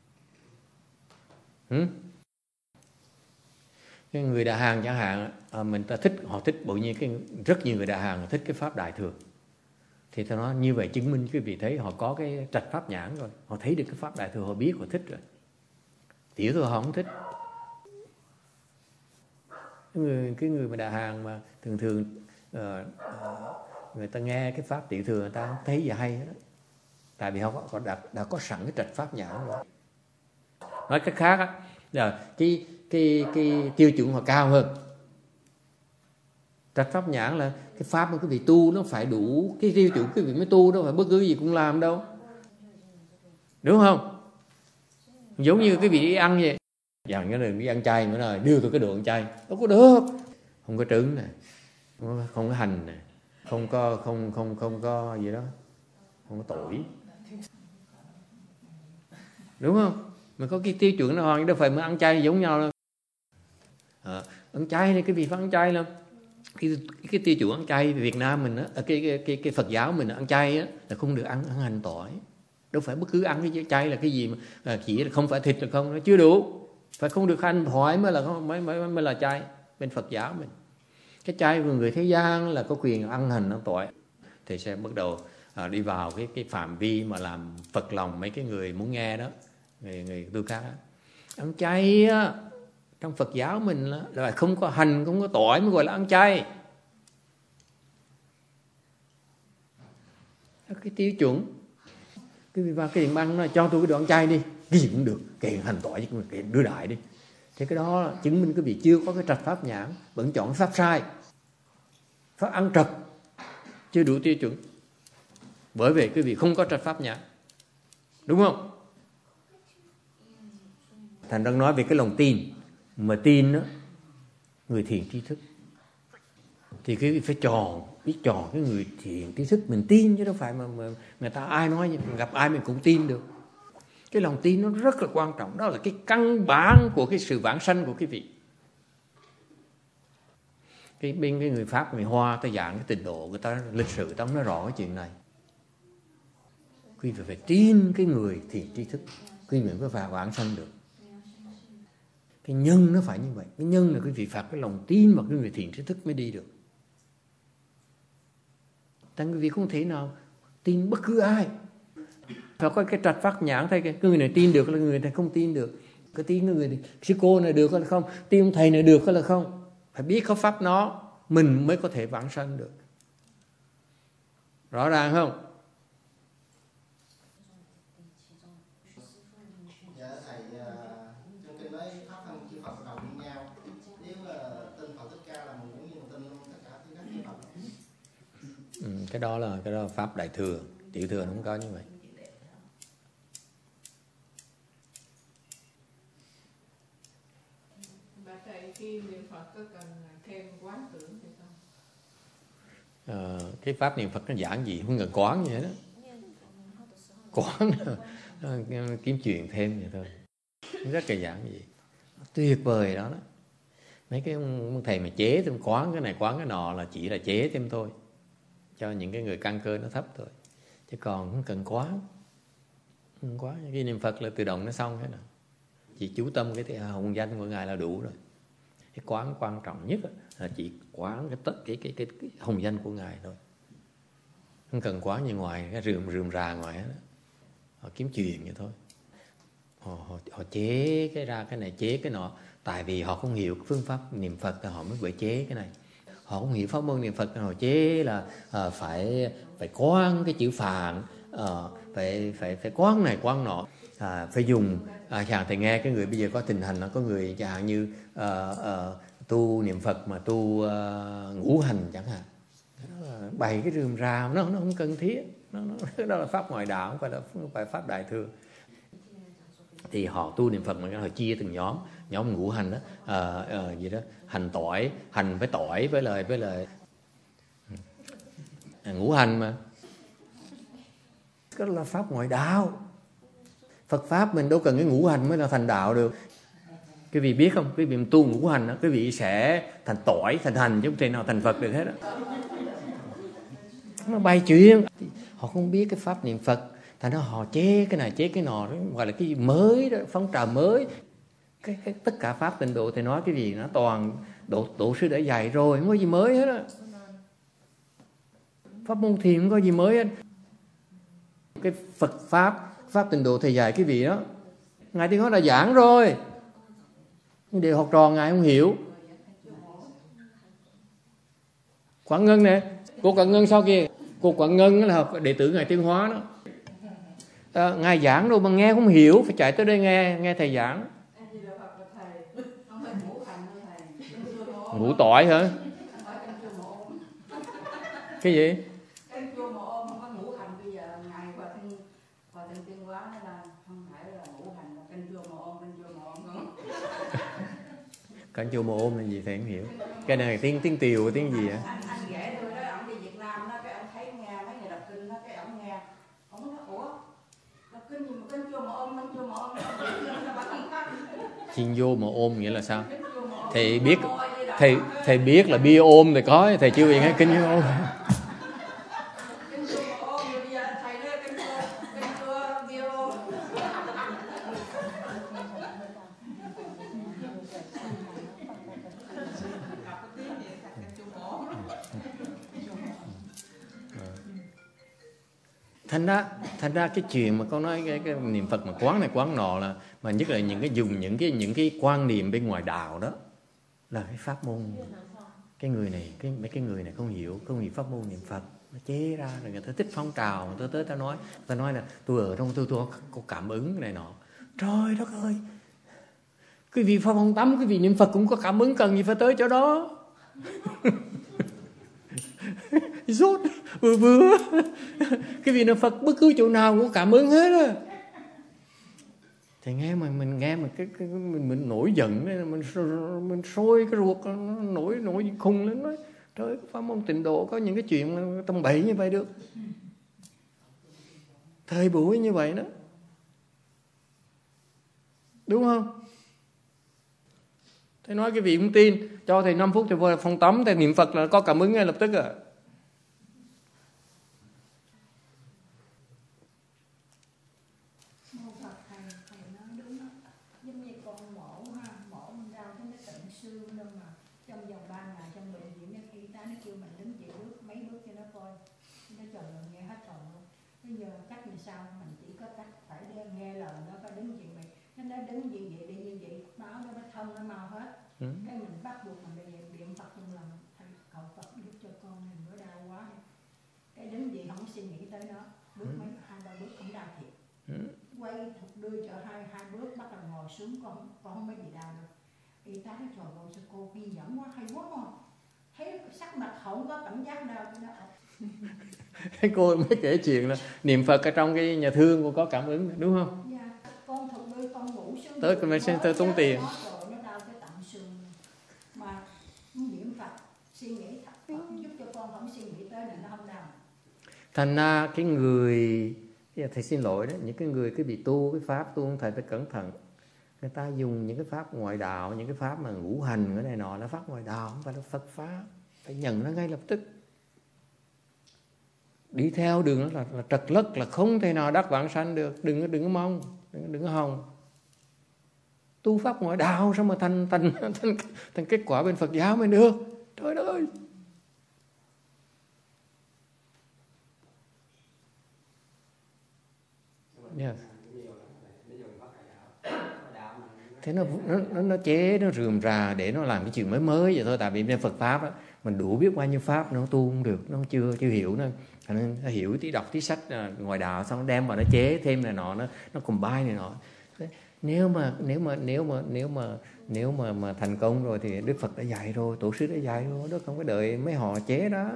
Cái người Đại Hàn chẳng hạn, mình ta thích, họ thích bỗng nhiên rất nhiều người Đại Hàn thích cái pháp đại thừa. Thì ta nói như vậy chứng minh quý vị thấy họ có cái trạch pháp nhãn rồi, họ thấy được cái pháp đại thừa, họ biết, họ thích rồi. Tiểu thừa họ không thích. Cái người mà Đại Hàn mà thường người ta nghe cái pháp tiểu thừa người ta không thấy gì hay hết đó. Tại vì họ đã có sẵn cái trạch pháp nhãn rồi. Nói cách khác á, là cái tiêu chuẩn họ cao hơn. Trạch pháp nhãn là cái pháp mà quý vị tu nó phải đủ cái tiêu chuẩn quý vị mới tu, đâu phải bất cứ gì cũng làm đâu, đúng không? Giống như cái vị đi ăn vậy, dàn cái đường đi ăn chay nữa rồi đưa tôi cái đồ ăn chay, đâu có được, không có trứng này, không có hành này, không có gì đó, không có tỏi, đúng không? Mình có cái tiêu chuẩn nào đâu phải mới ăn chay giống nhau đâu. Ăn chay này cái vị phải ăn chay lắm. Cái tiêu chuẩn ăn chay Việt Nam mình á, cái Phật giáo mình ăn chay á là không được ăn hành tỏi, Đâu phải bất cứ ăn cái chay là cái gì mà chỉ là không phải thịt là không, nó chưa đủ. Phải không được ăn thoải mới là chay bên Phật giáo mình. Cái chay của người thế gian là có quyền ăn hành ăn tỏi, thì sẽ bắt đầu đi vào cái phạm vi mà làm phật lòng mấy cái người muốn nghe đó, người tu khác đó. Ăn chay á, trong Phật giáo mình là không có hành không có tỏi mới gọi là ăn chay. Cái tiêu chuẩn cái vào cái điểm ăn nó cho tôi cái đồ ăn chay đi, cái gì cũng được, kèm hành tỏi chứ kèm đưa đại đi. Thì cái đó chứng minh cái vị chưa có cái trạch pháp nhãn, vẫn chọn pháp sai, pháp ăn trật, chưa đủ tiêu chuẩn. Bởi vì cái vị không có trạch pháp nhãn, đúng không? Thành đang nói về cái lòng tin, mà tin đó, người thiền tri thức thì cái vị phải biết chọn cái người thiền tri thức mình tin, chứ đâu phải mà người ta ai nói gặp ai mình cũng tin được. Cái lòng tin nó rất là quan trọng, đó là cái căn bản của cái sự vãng sanh của cái vị. Bên cái người Pháp, người Hoa ta giảng cái trình độ, người ta lịch sử ta nói rõ cái chuyện này. Quý vị phải tin cái người thiền tri thức, quý vị mới vào vãng sanh được. Cái nhân nó phải như vậy. Cái nhân là quý vị phải cái lòng tin vào cái người thiền tri thức mới đi được. Tại quý vị không thể nào tin bất cứ ai. Phải có cái trạch phát nhãn thay, cái người này tin được là người này không tin được. Cái tin cái người này, sư cô này được hay là không, tin ông thầy này được hay là không. Phải biết có pháp nó, mình mới có thể vãng sanh được. Rõ ràng không? Dạ thầy, trong kinh nói pháp thân chư Phật đồng như nhau. Nếu là tin Phật Thích Ca là mình cũng như mình tin luôn tất cả các chư Phật. Cái đó là pháp đại thừa, tiểu thừa nó không có như vậy. Bà thầy khi niệm Phật có cần thêm quán tưởng hay không? Cái pháp niệm Phật nó giảng gì không cần quán vậy đó. Quán kiếm chuyện thêm vậy thôi, rất là giản dị, tuyệt vời đó. Mấy cái ông thầy mà chế thêm quán cái này quán cái nọ là chỉ là chế thêm thôi, cho những cái người căn cơ nó thấp thôi, chứ còn không cần quán. Không quán, cái niệm Phật là tự động nó xong hết rồi, chỉ chú tâm cái hồng danh của Ngài là đủ rồi. Cái quán quan trọng nhất là chỉ quán cái hồng danh của Ngài thôi, không cần quán như ngoài cái rườm rà ngoài đó. Họ kiếm chuyện vậy thôi. Họ chế cái ra cái này chế cái nọ, tại vì họ không hiểu phương pháp niệm Phật thì họ mới phải chế cái này. Họ không hiểu pháp môn niệm Phật, họ chế là phải quán cái chữ Phạn, phải quán này quán nọ, phải dùng chẳng thầy nghe cái người bây giờ có tình hành, nó có người chẳng như tu niệm Phật mà tu ngũ hành chẳng hạn, bày cái rườm rà nó không cần thiết. Đó là pháp ngoại đạo, không phải pháp đại thừa. Thì họ tu niệm Phật mà họ chia từng nhóm ngũ hành đó, gì đó, hành tỏi, hành với tỏi với lời ngũ hành mà. Đó là pháp ngoại đạo. Phật pháp mình đâu cần cái ngũ hành mới là thành đạo được. Quý vị biết không, quý vị tu ngũ hành đó, quý vị sẽ thành tỏi, thành hành, chứ không thể nào thành Phật được hết đó. Nó bày chuyện, họ không biết cái pháp niệm Phật, thành ra họ chế cái này chế cái nọ, gọi là cái gì mới đó, phong trào mới. Cái tất cả pháp tịnh độ thì nói cái gì nó toàn tổ sư đã dạy rồi, không có gì mới hết á. Pháp môn thiền không có gì mới hết. Cái Phật pháp tịnh độ thầy dạy cái gì đó, Ngài Tiên Hóa đã giảng rồi, nhưng để học trò Ngài không hiểu. Quảng Ngân nè, cô Quảng Ngân sau kia, cô Quảng Ngân là đệ tử Ngài Tiên Hóa đó. Ngài giảng đâu mà nghe không hiểu, phải chạy tới đây nghe thầy giảng. Ngũ tỏi hả? Cái gì? Canh chua mộ ôm không có ngũ hành, bây giờ Ngài Hòa Thượng Tiên Hóa là không phải là ngũ hành, là canh chua mộ ôm không? Canh chua mộ ôm là gì thầy không hiểu. Cái này tiếng Tiều tiếng gì ạ? Anh ghẻ tôi đó, ông đi Việt Nam đó, cái ông thấy nghe mấy người đọc kinh đó, cái ông nghe, ông nói ủa đọc kinh gì mà canh chua mộ ôm Chiên vô mà ôm nghĩa là sao? Thầy biết là bia ôm thì có, thầy chưa biết cái kinh vô ôm. Thành ra cái chuyện mà con nói cái niệm Phật mà quán này quán nọ là, mà nhất là những cái dùng những cái quan niệm bên ngoài đạo đó là cái pháp môn. Cái người này, mấy cái người này không hiểu pháp môn niệm Phật, nó chế ra rồi người ta thích phong trào, ta nói là tôi ở trong tôi có cảm ứng cái này nọ. Trời đất ơi, quý vị Pháp Phong Tắm, quý vị niệm Phật cũng có cảm ứng, cần gì phải tới chỗ đó. Rốt vừa cái vị niệm Phật bất cứ chỗ nào cũng có cảm ứng hết á. Thì mình nghe mà mình nổi giận, mình sôi cái ruột, nó nổi khùng lên, nói trời, pháp môn tịnh độ có những cái chuyện tầm bậy như vậy được, thời buổi như vậy đó, đúng không? Thầy nói cái vị không tin, cho thầy 5 phút thầy vô phòng tắm, thầy niệm Phật là có cảm ứng ngay lập tức à. Đứng như vậy, đi như vậy, máu nó thông nó mau hết. Cái mình bắt buộc mình niệm Phật trong lòng, cầu Phật giúp cho con mình nó đau quá. Cái đứng gì không suy nghĩ tới nó, bước mấy 2-3 bước cũng đau thiệt. Quay đưa cho hai bước, bắt đầu ngồi xuống, con không biết gì đau đâu. Y tá nói trời ơi, sao cô kiên nhẫn quá, hay quá không? Thấy sắc mặt không có cảm giác đau cho nó. Cái cô mới kể chuyện là niệm Phật ở trong cái nhà thương cô có cảm ứng, đúng không? Dạ, con thuộc đôi con ngủ xuống. Tới con phải tới tốn tiền. Nó đau cái tận xương. Mà niệm Phật suy nghĩ Phật giúp cho con không suy nghĩ tới là nó không đau. Thành ra cái người, thầy xin lỗi đó, những cái người cứ bị tu cái pháp tu thầy phải cẩn thận. Người ta dùng những cái pháp ngoại đạo, những cái pháp mà ngũ hành cái này nọ là pháp ngoại đạo, không phải là Phật pháp, phải nhận nó ngay lập tức. Đi theo đường đó là trật lất, là không thể nào đắc vãng sanh được. Đừng có mong, đừng có hòng. Tu pháp ngoại đạo sao mà thành kết quả bên Phật giáo mới được. Trời đất ơi. Yes. Thế nó chế, nó rườm rà để nó làm cái chuyện mới vậy thôi. Tại vì bên Phật pháp đó, mình đủ biết bao nhiêu pháp nó tu không được, nó chưa hiểu nữa. Cho nên nó hiểu tí, đọc tí sách ngoài đạo xong nó đem vào nó chế thêm này nọ, nó combine này nọ. Nếu mà thành công rồi thì Đức Phật đã dạy rồi, tổ sư đã dạy rồi, đó không có đợi mấy họ chế đó.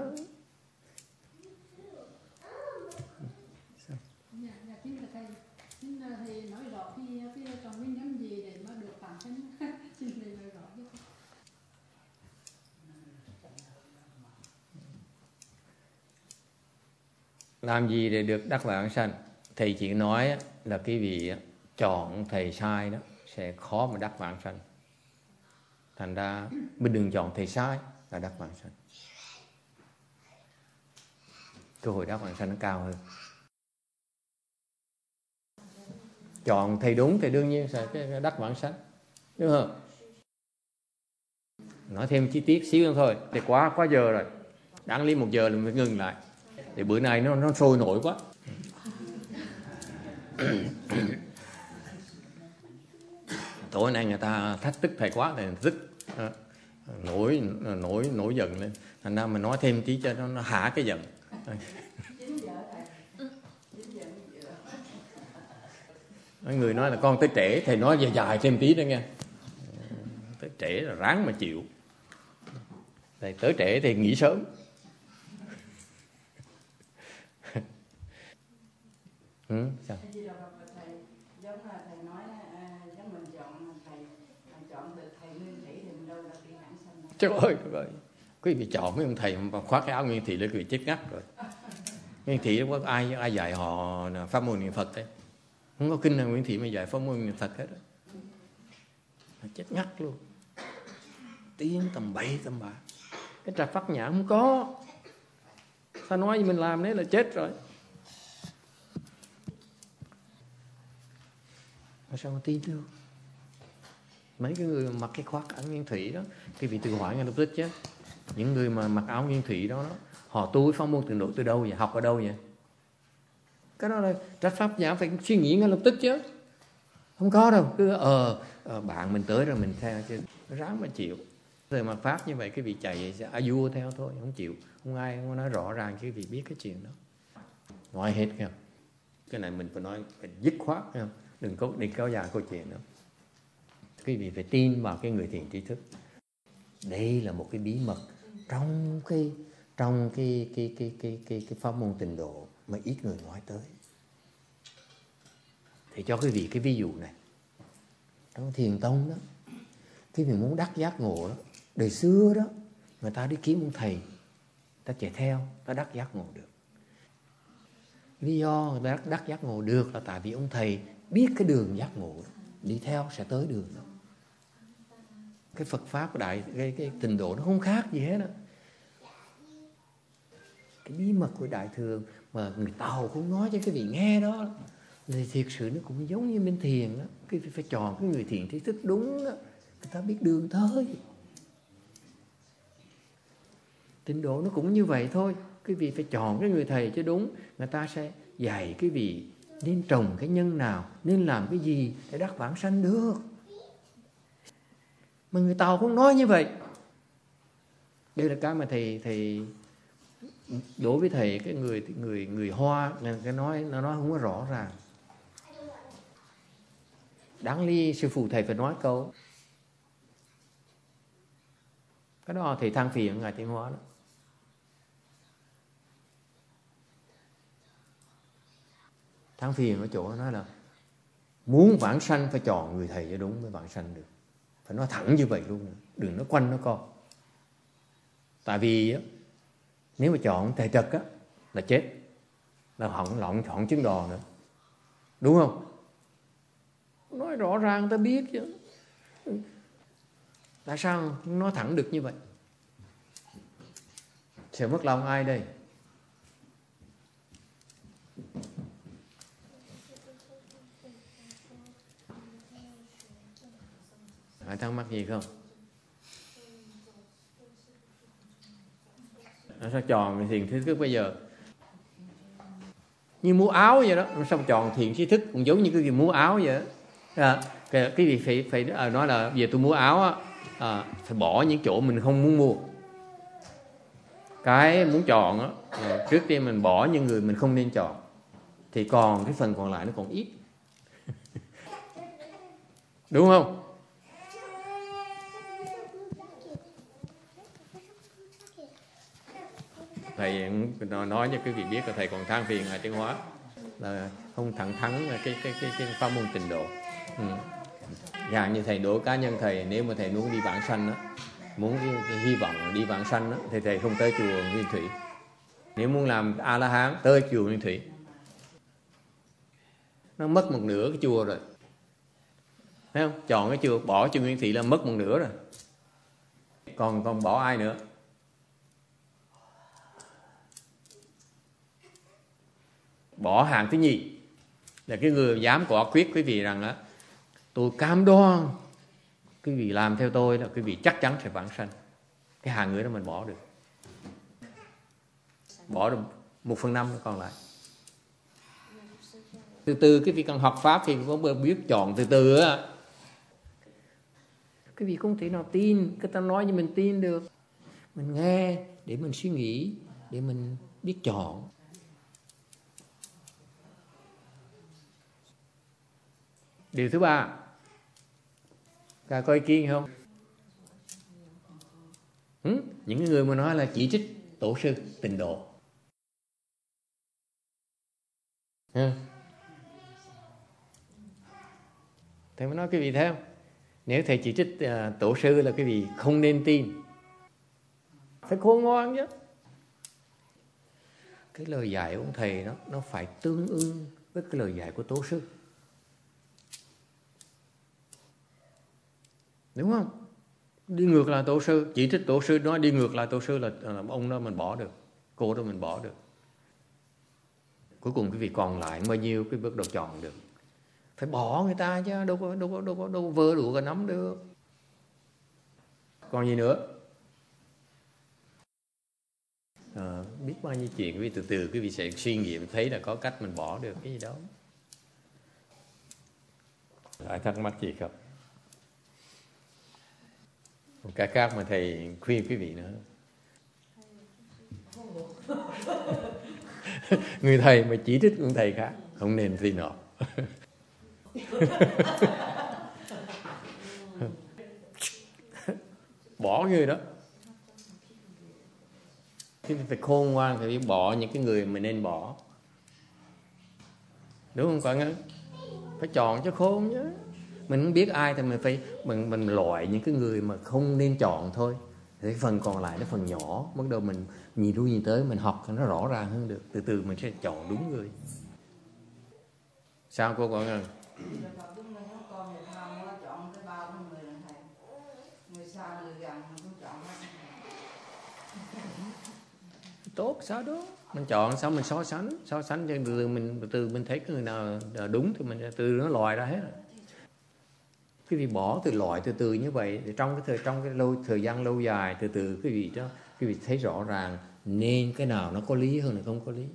Làm gì để được đắc vãng sanh? Thầy chỉ nói là cái vị chọn thầy sai đó sẽ khó mà đắc vãng sanh. Thành ra mình đừng chọn thầy sai là đắc vãng sanh. Cơ hội đắc vãng sanh nó cao hơn. Chọn thầy đúng thì đương nhiên sẽ đắc vãng sanh, đúng không? Nói thêm chi tiết xíu nữa thôi, thì quá giờ rồi. Đáng lý 1 giờ là mình ngừng lại. Thì bữa nay nó sôi nổi quá. Tối nay người ta thách thức thầy quá, thầy tức nổi giận lên. Thành ra mình nói thêm tí cho nó hạ cái giận. Mấy người nói là con tới trễ, thầy nói dài thêm tí nữa nghe. Tới trễ là ráng mà chịu. Thầy tới trễ thì nghỉ sớm. Sao? Trời ơi, quý vị chọn mấy ông thầy mà khoác cái áo Nguyên Thị lên quý vị chết ngắt rồi. Nguyên Thị có ai dạy họ pháp môn niệm Phật đấy. Không có kinh nào Nguyên Thị mà dạy pháp môn niệm Phật hết đó. Chết ngắt luôn. Tiếng tầm bậy tầm bạ. Cái trà phát nhã không có. Sao nói gì mình làm đấy là chết rồi. Sao mà tin được? Mấy cái người mặc cái khoác áo Nguyên Thủy đó, cái vị tự hỏi ngay lập tức chứ. Những người mà mặc áo Nguyên Thủy đó, họ tu pháp môn tịnh độ từ đâu vậy? Học ở đâu vậy? Cái đó là trách pháp giả phải suy nghĩ ngay lập tức chứ. Không có đâu, cứ bạn mình tới rồi mình theo chứ, ráng mà chịu. Rồi mà pháp như vậy cái vị chạy sẽ vua theo thôi, không chịu. Không ai không nói rõ ràng cái vị biết cái chuyện đó. Nói hết không? Cái này mình phải nói phải dứt khoát không? Đừng kéo dài câu chuyện nữa. Quý vị phải tin vào cái người thiền tri thức. Đây là một cái bí mật trong cái pháp môn Tịnh Độ mà ít người nói tới. Thì cho quý vị cái ví dụ này. Trong Thiền Tông đó, quý vị muốn đắc giác ngộ đó, đời xưa đó, người ta đi kiếm ông thầy, ta chạy theo, ta đắc giác ngộ được. Lý do người ta đắc giác ngộ được là tại vì ông thầy biết cái đường giác ngộ đó, đi theo sẽ tới đường đó. Cái Phật pháp của cái Tịnh Độ nó không khác gì hết đó. Cái bí mật của Đại Thừa mà người Tàu không nói cho cái vị nghe đó, thì thiệt sự nó cũng giống như bên thiền đó. Cái phải chọn cái người thiền tri thức đúng đó, người ta biết đường thôi. Tịnh Độ nó cũng như vậy thôi. Cái vị phải chọn cái người thầy cho đúng, người ta sẽ dạy cái vị nên trồng cái nhân nào, nên làm cái gì để đắc vãng sanh được. Mà người Tàu không nói như vậy. Đây là cái mà thầy đối với thầy, cái người Hoa, cái nó nói không có rõ ràng. Đáng lý sư phụ thầy phải nói câu. Cái đó thầy than phiền Ngài Tiến Hóa đó. Than phiền ở chỗ nói là muốn vãng sanh phải chọn người thầy cho đúng mới vãng sanh được. Phải nói thẳng như vậy luôn, đừng nói quanh nó con. Tại vì nếu mà chọn thầy trật á là chết, là hỏng trứng đò nữa, đúng không? Nói rõ ràng ta biết chứ. Tại sao không nói thẳng được như vậy? Sẽ mất lòng ai đây? Ai thắc mắc gì không? Sao chọn thiền tri thức bây giờ? Như mua áo vậy đó, sao chọn thiền tri thức cũng giống như cái gì mua áo vậy đó. Cái gì phải nói là về tôi mua áo á, phải bỏ những chỗ mình không muốn mua. Cái muốn chọn á, trước tiên mình bỏ những người mình không nên chọn, thì còn cái phần còn lại nó còn ít. Đúng không? Thầy nói cho quý vị biết là thầy còn than phiền Ngài Tiến Hóa là không thẳng thắn cái pháp môn Tịnh Độ. Dạng như thầy đối cá nhân thầy, nếu mà thầy muốn đi vãng sanh đó, muốn cái hy vọng đi vãng sanh đó, thì thầy không tới chùa Nguyên Thủy. Nếu muốn làm A La Hán tới chùa Nguyên Thủy. Nó mất một nửa cái chùa rồi. Thấy không? Chọn cái chùa, bỏ chùa Nguyên Thủy là mất một nửa rồi. Còn bỏ ai nữa? Bỏ hàng thứ nhì là cái người dám quả quyết quý vị rằng đó, tôi cam đoan quý vị làm theo tôi là quý vị chắc chắn sẽ vãng sanh. Cái hàng người đó mình bỏ được. Bỏ được 1/5 còn lại. Từ từ quý vị cần học pháp thì có biết chọn từ từ á. Quý vị không thể nào tin, người ta nói như mình tin được. Mình nghe để mình suy nghĩ, để mình biết chọn. Điều thứ ba, các có ý kiến không? Những người mà nói là chỉ trích tổ sư Tịnh Độ. Thầy mới nói quý vị thấy không? Nếu thầy chỉ trích tổ sư là quý vị không nên tin. Phải khôn ngoan chứ. Cái lời dạy của ông thầy đó, nó phải tương ưng với cái lời dạy của tổ sư. Đúng không? Đi ngược lại tổ sư, chỉ trích tổ sư, nói đi ngược lại tổ sư là ông đó mình bỏ được, cô đó mình bỏ được. Cuối cùng cái việc còn lại bao nhiêu cái bước đầu chọn được. Phải bỏ người ta chứ đâu có vơ đũa cái nắm được. Còn gì nữa? Biết bao nhiêu chuyện quý vị từ từ quý vị sẽ suy nghiệm thấy là có cách mình bỏ được cái gì đó. Ai thắc mắc gì không? Một cái khác mà thầy khuyên quý vị nữa. Người thầy mà chỉ trích người thầy khác không nên tin nọ. Bỏ người đó. Thì phải khôn ngoan, phải biết bỏ những cái người mình nên bỏ. Đúng không Quảng Ngân? Phải chọn cho khôn chứ. Mình không biết ai thì mình phải mình loại những cái người mà không nên chọn thôi. Cái phần còn lại nó phần nhỏ, bắt đầu mình nhìn lui nhìn tới mình học nó rõ ràng hơn được. Từ từ mình sẽ chọn đúng người. Sao cô Quảng Ngân? Tốt sao đó, mình chọn sao mình so sánh cho từ từ mình thấy cái người nào đúng thì mình từ nó loại ra hết. Quý vị bỏ từ loại từ từ như vậy thì trong cái thời gian lâu dài từ từ quý vị thấy rõ ràng nên cái nào nó có lý hơn là không có lý.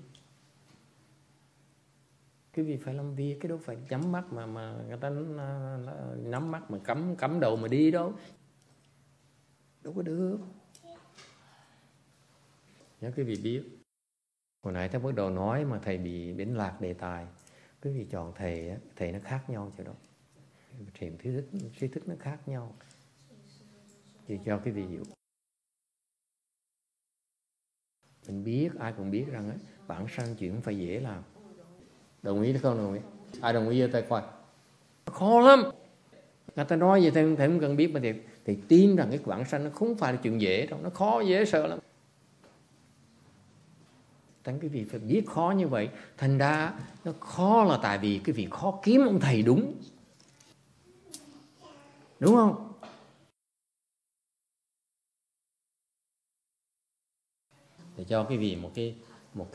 Quý vị phải làm việc, cái đâu phải nhắm mắt mà người ta nắm mắt mà cắm đầu mà đi đâu có được. Nhớ quý vị biết, hồi nãy thầy bắt đầu nói mà thầy bị đánh lạc đề tài. Quý vị chọn thầy nó khác nhau chỗ đó. Thiền tri thức nó khác nhau. Thì cho quý vị hiểu. Mình biết, ai cũng biết rằng ấy, bản sanh chuyện không phải dễ làm. Đồng ý hay không đồng ý? Ai đồng ý với tay coi? Khó lắm. Người ta nói vậy thầy không cần biết mà thì tin rằng cái bản sanh nó không phải là chuyện dễ đâu. Nó khó dễ sợ lắm. Thành cái vị phải biết khó như vậy. Thành ra nó khó là tại vì cái vị khó kiếm ông thầy đúng. Đúng không? Để cho cái vị một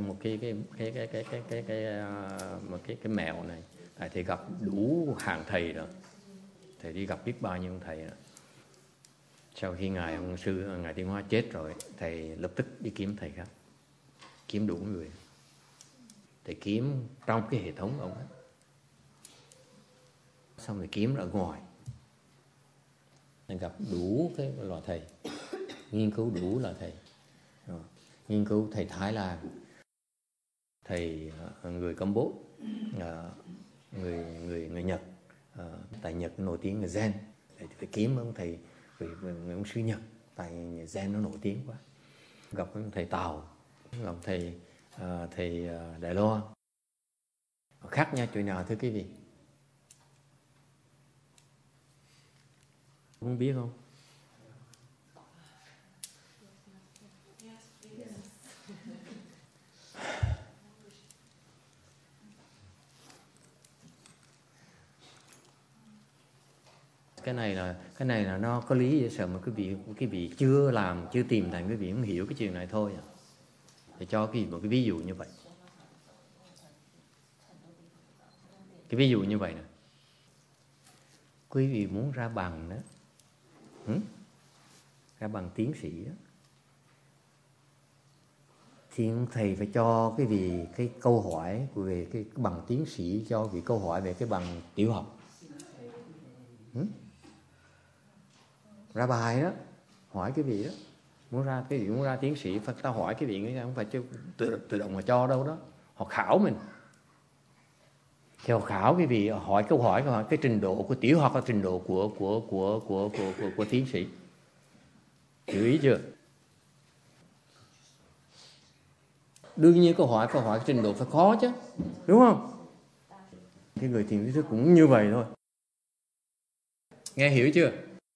cái mẹo này. Tại thầy gặp đủ hàng thầy rồi. Thầy đi gặp biết bao nhiêu ông thầy rồi. Sau khi ngài Tiến Hóa chết rồi, thầy lập tức đi kiếm thầy khác. Kiếm đủ người. Thầy kiếm trong cái hệ thống ông ấy. Xong rồi kiếm ra ngoài. Thầy gặp đủ cái loại thầy. Nghiên cứu đủ loại thầy. Rồi. Nghiên cứu thầy Thái Lan, thầy người Campuchia, người Nhật, tại Nhật nổi tiếng là Zen. Thầy phải kiếm ông thầy, ông sư Nhật, tại Zen nó nổi tiếng quá. Gặp ông thầy Tàu, gặp thầy Đài Loan. Khác nhau chỗ nào thưa quý vị? Không biết không? Cái này là nó có lý vậy sợ mà quý vị chưa tìm thành quý vị không hiểu cái chuyện này thôi à. Để cho quý vị một cái ví dụ như vậy. Cái ví dụ như vậy nè. Quý vị muốn ra bằng đó. Ra bằng tiến sĩ đó. Thì thầy phải cho quý vị cái câu hỏi về cái bằng tiến sĩ, cho quý vị câu hỏi về cái bằng tiểu học. Ra bài đó, hỏi cái vị đó, quý vị muốn ra tiến sĩ phải ta hỏi cái vị, không phải chứ tự động mà cho đâu đó. Họ khảo mình. Thì họ khảo cái vị hỏi câu hỏi cái trình độ của tiểu học là trình độ của tiến sĩ. Hiểu ý chưa? Đương nhiên câu hỏi cái trình độ phải khó chứ, đúng không? Cái người thiền tri thức cũng như vậy thôi. Nghe hiểu chưa?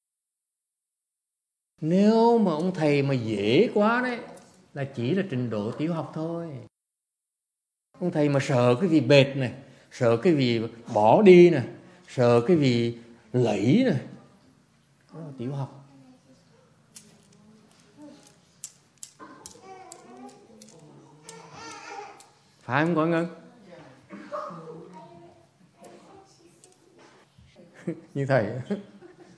Nếu mà ông thầy mà dễ quá đấy là chỉ là trình độ tiểu học thôi. Ông thầy mà sợ cái vị bệt này, sợ cái vị bỏ đi này, sợ cái vị lẫy này, đó là tiểu học. Phải không Quảng Ngân? Như thầy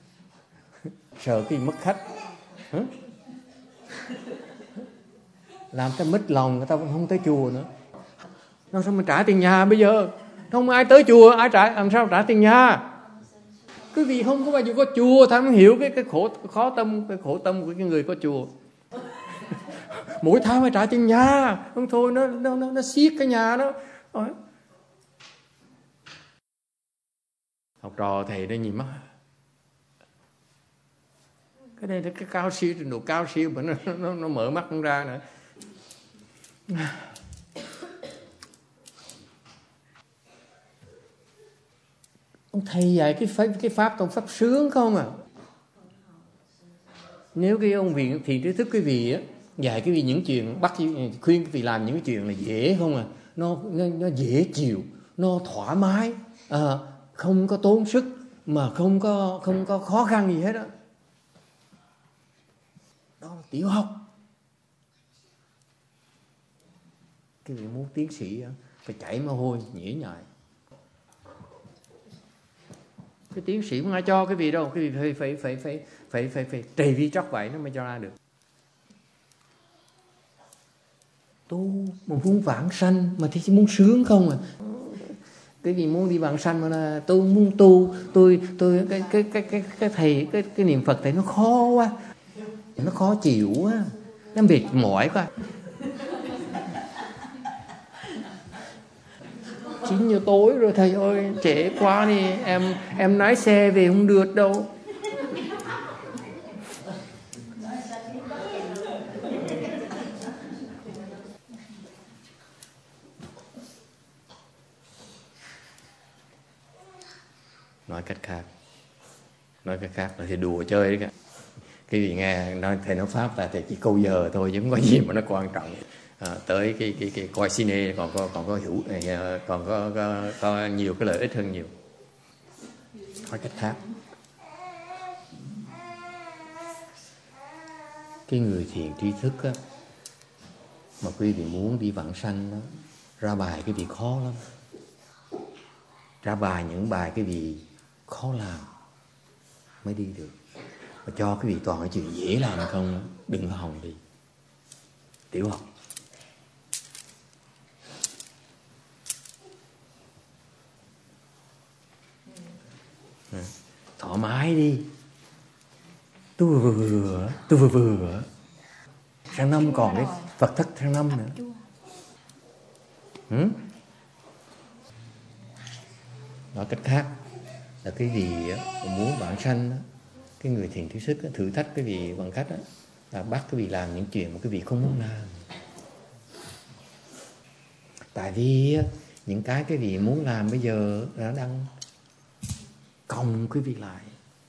sợ cái mất khách. làm ta mít lòng, người ta không tới chùa nữa. Nó sao mà trả tiền nhà bây giờ? Không ai tới chùa, ai làm sao trả tiền nhà? Quý vị không có bao giờ có chùa, ta mới hiểu cái khổ tâm, cái khổ tâm của cái người có chùa. Mỗi tháng phải trả tiền nhà, không thôi nó siết cái nhà đó. Học trò thầy nó nhìn mắt, cái đây là cái cao siêu, trình độ cao siêu mà nó mở mắt không ra nữa. Ông thầy dạy cái pháp công pháp sướng không à? Nếu cái ông vị thiền trí thức quý vị á, dạy quý vị những chuyện, khuyên quý vị làm những cái chuyện là dễ không à? Nó dễ chịu, nó thoải mái, không có tốn sức, mà không có khó khăn gì hết đó. Đó là tiểu học. Quý vị muốn tiến sĩ á, phải chảy mồ hôi nhễ nhại. Cái tiến sĩ không ai cho cái vị đâu, cái vị phải trì vi tróc vậy nó mới cho ra được. Tu mà muốn vãng sanh mà thì chỉ muốn sướng không à? Cái gì muốn đi vãng sanh mà là tôi muốn tu, tôi cái thầy cái niệm Phật thầy nó khó quá, nó khó chịu quá, nó mệt mỏi quá. 9 giờ tối rồi thầy ơi, trễ quá đi, em lái xe về không được đâu. Nói cách khác là thì đùa chơi đấy cả. Cái gì nghe nói thầy nói pháp là thầy chỉ câu giờ thôi chứ không có gì mà nó quan trọng. Tới cái coi cine còn có hữu, còn có nhiều cái lợi ích hơn nhiều. Nói cách khác, cái người thiền tri thức á, mà quý vị muốn đi vãng sanh đó, ra bài cái vị khó lắm. Ra bài những bài cái vị khó làm mới đi được. Mà cho cái vị toàn cái chuyện dễ làm không, đừng có hòng đi. Tiểu học. Thoải mái đi. Tôi vừa. Sang năm còn cái Phật thất sang năm nữa. Nói cách khác là cái gì muốn vãng sanh đó, cái người thiền trí thức thử thách cái vị bằng cách đó, là bắt cái vị làm những chuyện mà cái vị không muốn làm. Tại vì những cái vị muốn làm bây giờ nó đang còng quý vị lại.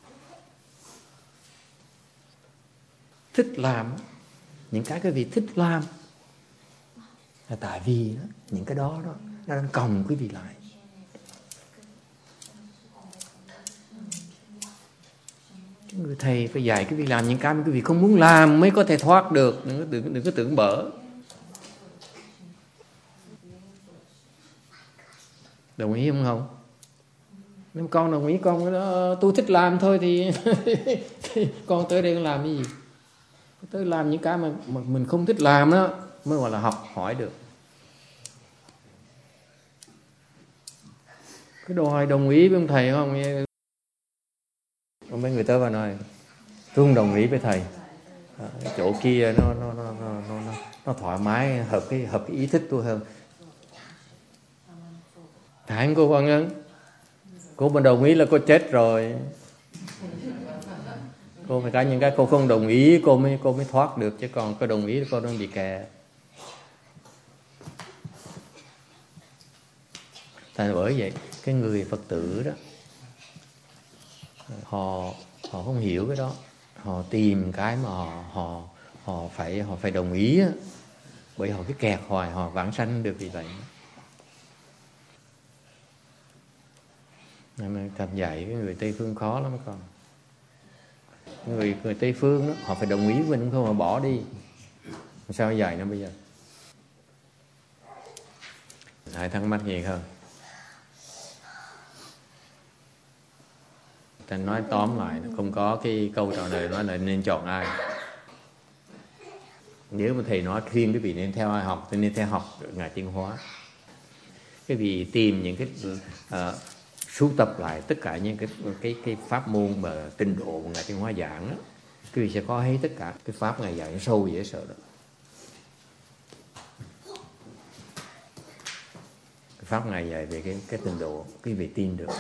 Thích làm, những cái vị thích làm là tại vì đó, những cái đó nó đang còng quý vị lại. Người thầy phải dạy cái vị làm những cái mà quý vị không muốn làm mới có thể thoát được. Đừng có tưởng bở. Đồng ý không? Nếu con đồng ý, con tôi thích làm thôi thì con tới đây con làm cái gì? Tới làm những cái mà mình không thích làm đó mới gọi là học hỏi được. Cái đòi đồng ý với ông thầy không? Mấy người tới và nói tôi không đồng ý với thầy. Cái chỗ kia nó thoải mái, hợp cái ý thích tôi hơn. Thẳng cô Văn Ân, cô mà đồng ý là cô chết rồi. Cô phải có những cái cô không đồng ý cô mới thoát được, chứ còn cô đồng ý cô đang bị kẹt. Tại bởi vậy cái người Phật tử đó họ không hiểu cái đó, họ tìm cái mà họ phải đồng ý á, bởi họ cứ kẹt hoài, họ vãng sanh được vì vậy. Nên thầy dạy cái người Tây phương khó lắm con. Người Tây phương đó, họ phải đồng ý với mình không, họ bỏ đi. Sao dạy nó bây giờ? Ai thắc mắc gì không? Ta nói tóm lại, không có cái câu trả lời nói là nên chọn ai. Nếu mà thầy nói khuyên quý vị nên theo ai học thì nên theo học Ngài Tiến Hóa. Quý vị tìm những cái sưu tập lại tất cả những cái pháp môn mà tinh độ của Ngài Tiến Hóa giảng đó, quý vị sẽ có thấy tất cả cái pháp Ngài dạy sâu dễ sợ đó. Cái pháp Ngài dạy về cái tinh độ, quý vị tin được.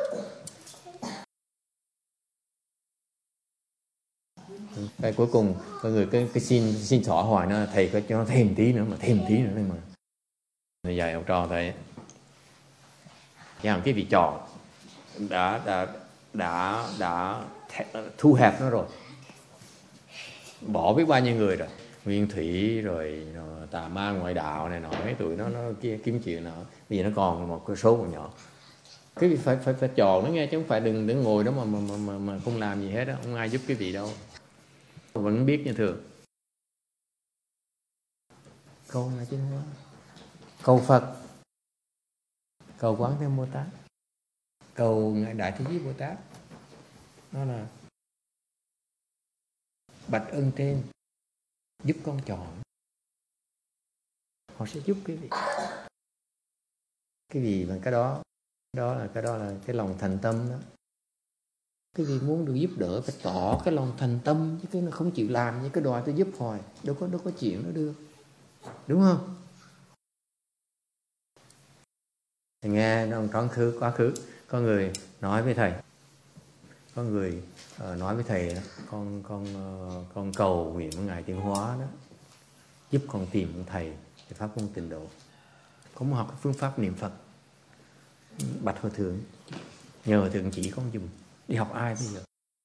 Cái cuối cùng có người cái xin xỏ hoài nó, thầy có cho nó thêm tí nữa đây mà. Thầy dạy học trò thầy, chẳng hạn cái vị trò đã thu hẹp nó rồi, bỏ biết bao nhiêu người rồi, Nguyên Thủy rồi Tà Ma ngoại đạo này nọ, mấy tụi nó kia kiếm chuyện nọ, bây giờ nó còn một cái số còn nhỏ. Cái vị phải trò nó nghe, chứ không phải đừng ngồi đó mà không làm gì hết đó, không ai giúp cái vị đâu. Vẫn biết như thường. Câu là Tiến Hóa, cầu Phật, cầu Quán Thế Bồ Tát, cầu Ngài Đại Thế Chí Bồ Tát, đó là bạch ơn trên giúp con chọn, họ sẽ giúp quý vị. Cái gì bằng cái đó là cái lòng thành tâm đó. Cái gì muốn được giúp đỡ phải tỏ cái lòng thành tâm, chứ cái nó không chịu làm như cái đòi tôi giúp hoài, đâu có chuyện nó được, đúng không? Thì nghe trong quá khứ có người nói với thầy, con cầu nguyện với Ngài Tiến Hóa đó, giúp con tìm một thầy để pháp môn tịnh độ, con muốn học cái phương pháp niệm Phật. Bạch Hòa Thượng, nhờ Thượng chỉ con dùm, đi học ai bây giờ?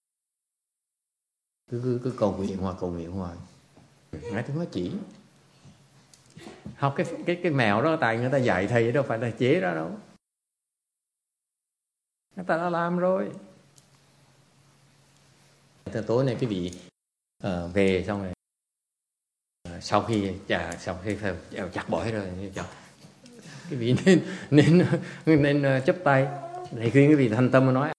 Cứ cầu nguyện hoài. Ngài Tiến Hóa chỉ. Học cái mèo đó, tại người ta dạy thầy đâu phải là chế đó đâu, người ta đã làm rồi. Tối nay quý vị về xong rồi, sau khi chặt bỏ hết rồi, quý vị nên chấp tay. Thầy khuyên quý vị thành tâm mà nói,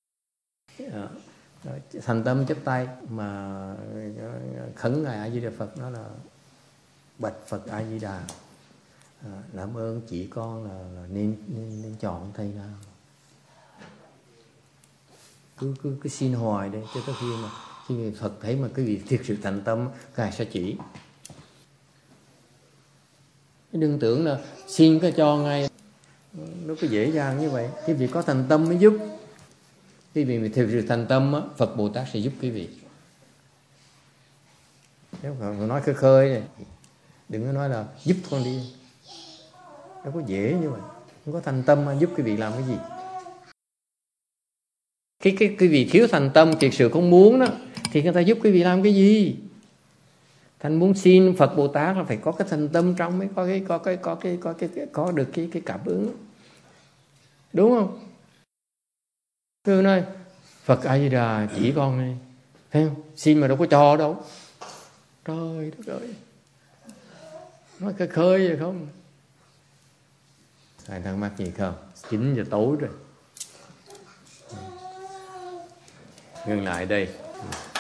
thành tâm chấp tay mà khấn Ngài A Di Đà Phật, đó là bạch Phật A Di Đà, làm ơn chỉ con là nên chọn thầy nào. Cứ xin hoài đây, cho tới khi mà Phật thấy mà quý vị thiệt sự thành tâm, Ngài sẽ chỉ. Đừng tưởng là xin cái cho ngay, nó có dễ dàng như vậy. Quý vị có thành tâm mới giúp. Quý vị thiệt sự thành tâm á, Phật Bồ Tát sẽ giúp quý vị. Nếu mà nói khơi này, đừng có nói là giúp con đi, đâu có dễ như vậy. Không có thành tâm mà giúp quý vị làm cái gì. Cái quý vị thiếu thành tâm, thiệt sự không muốn đó, thì người ta giúp quý vị làm cái gì? Thành muốn xin Phật Bồ Tát là phải có cái thành tâm trong mới có được cái cảm ứng, đúng không? Cứ nói Phật A Di Đà chỉ con này, thấy không? Xin mà đâu có cho đâu. Trời đất ơi, nói cái khơi vậy không? Ai thắc mắc gì không? 9 giờ tối rồi. Ngừng lại đây.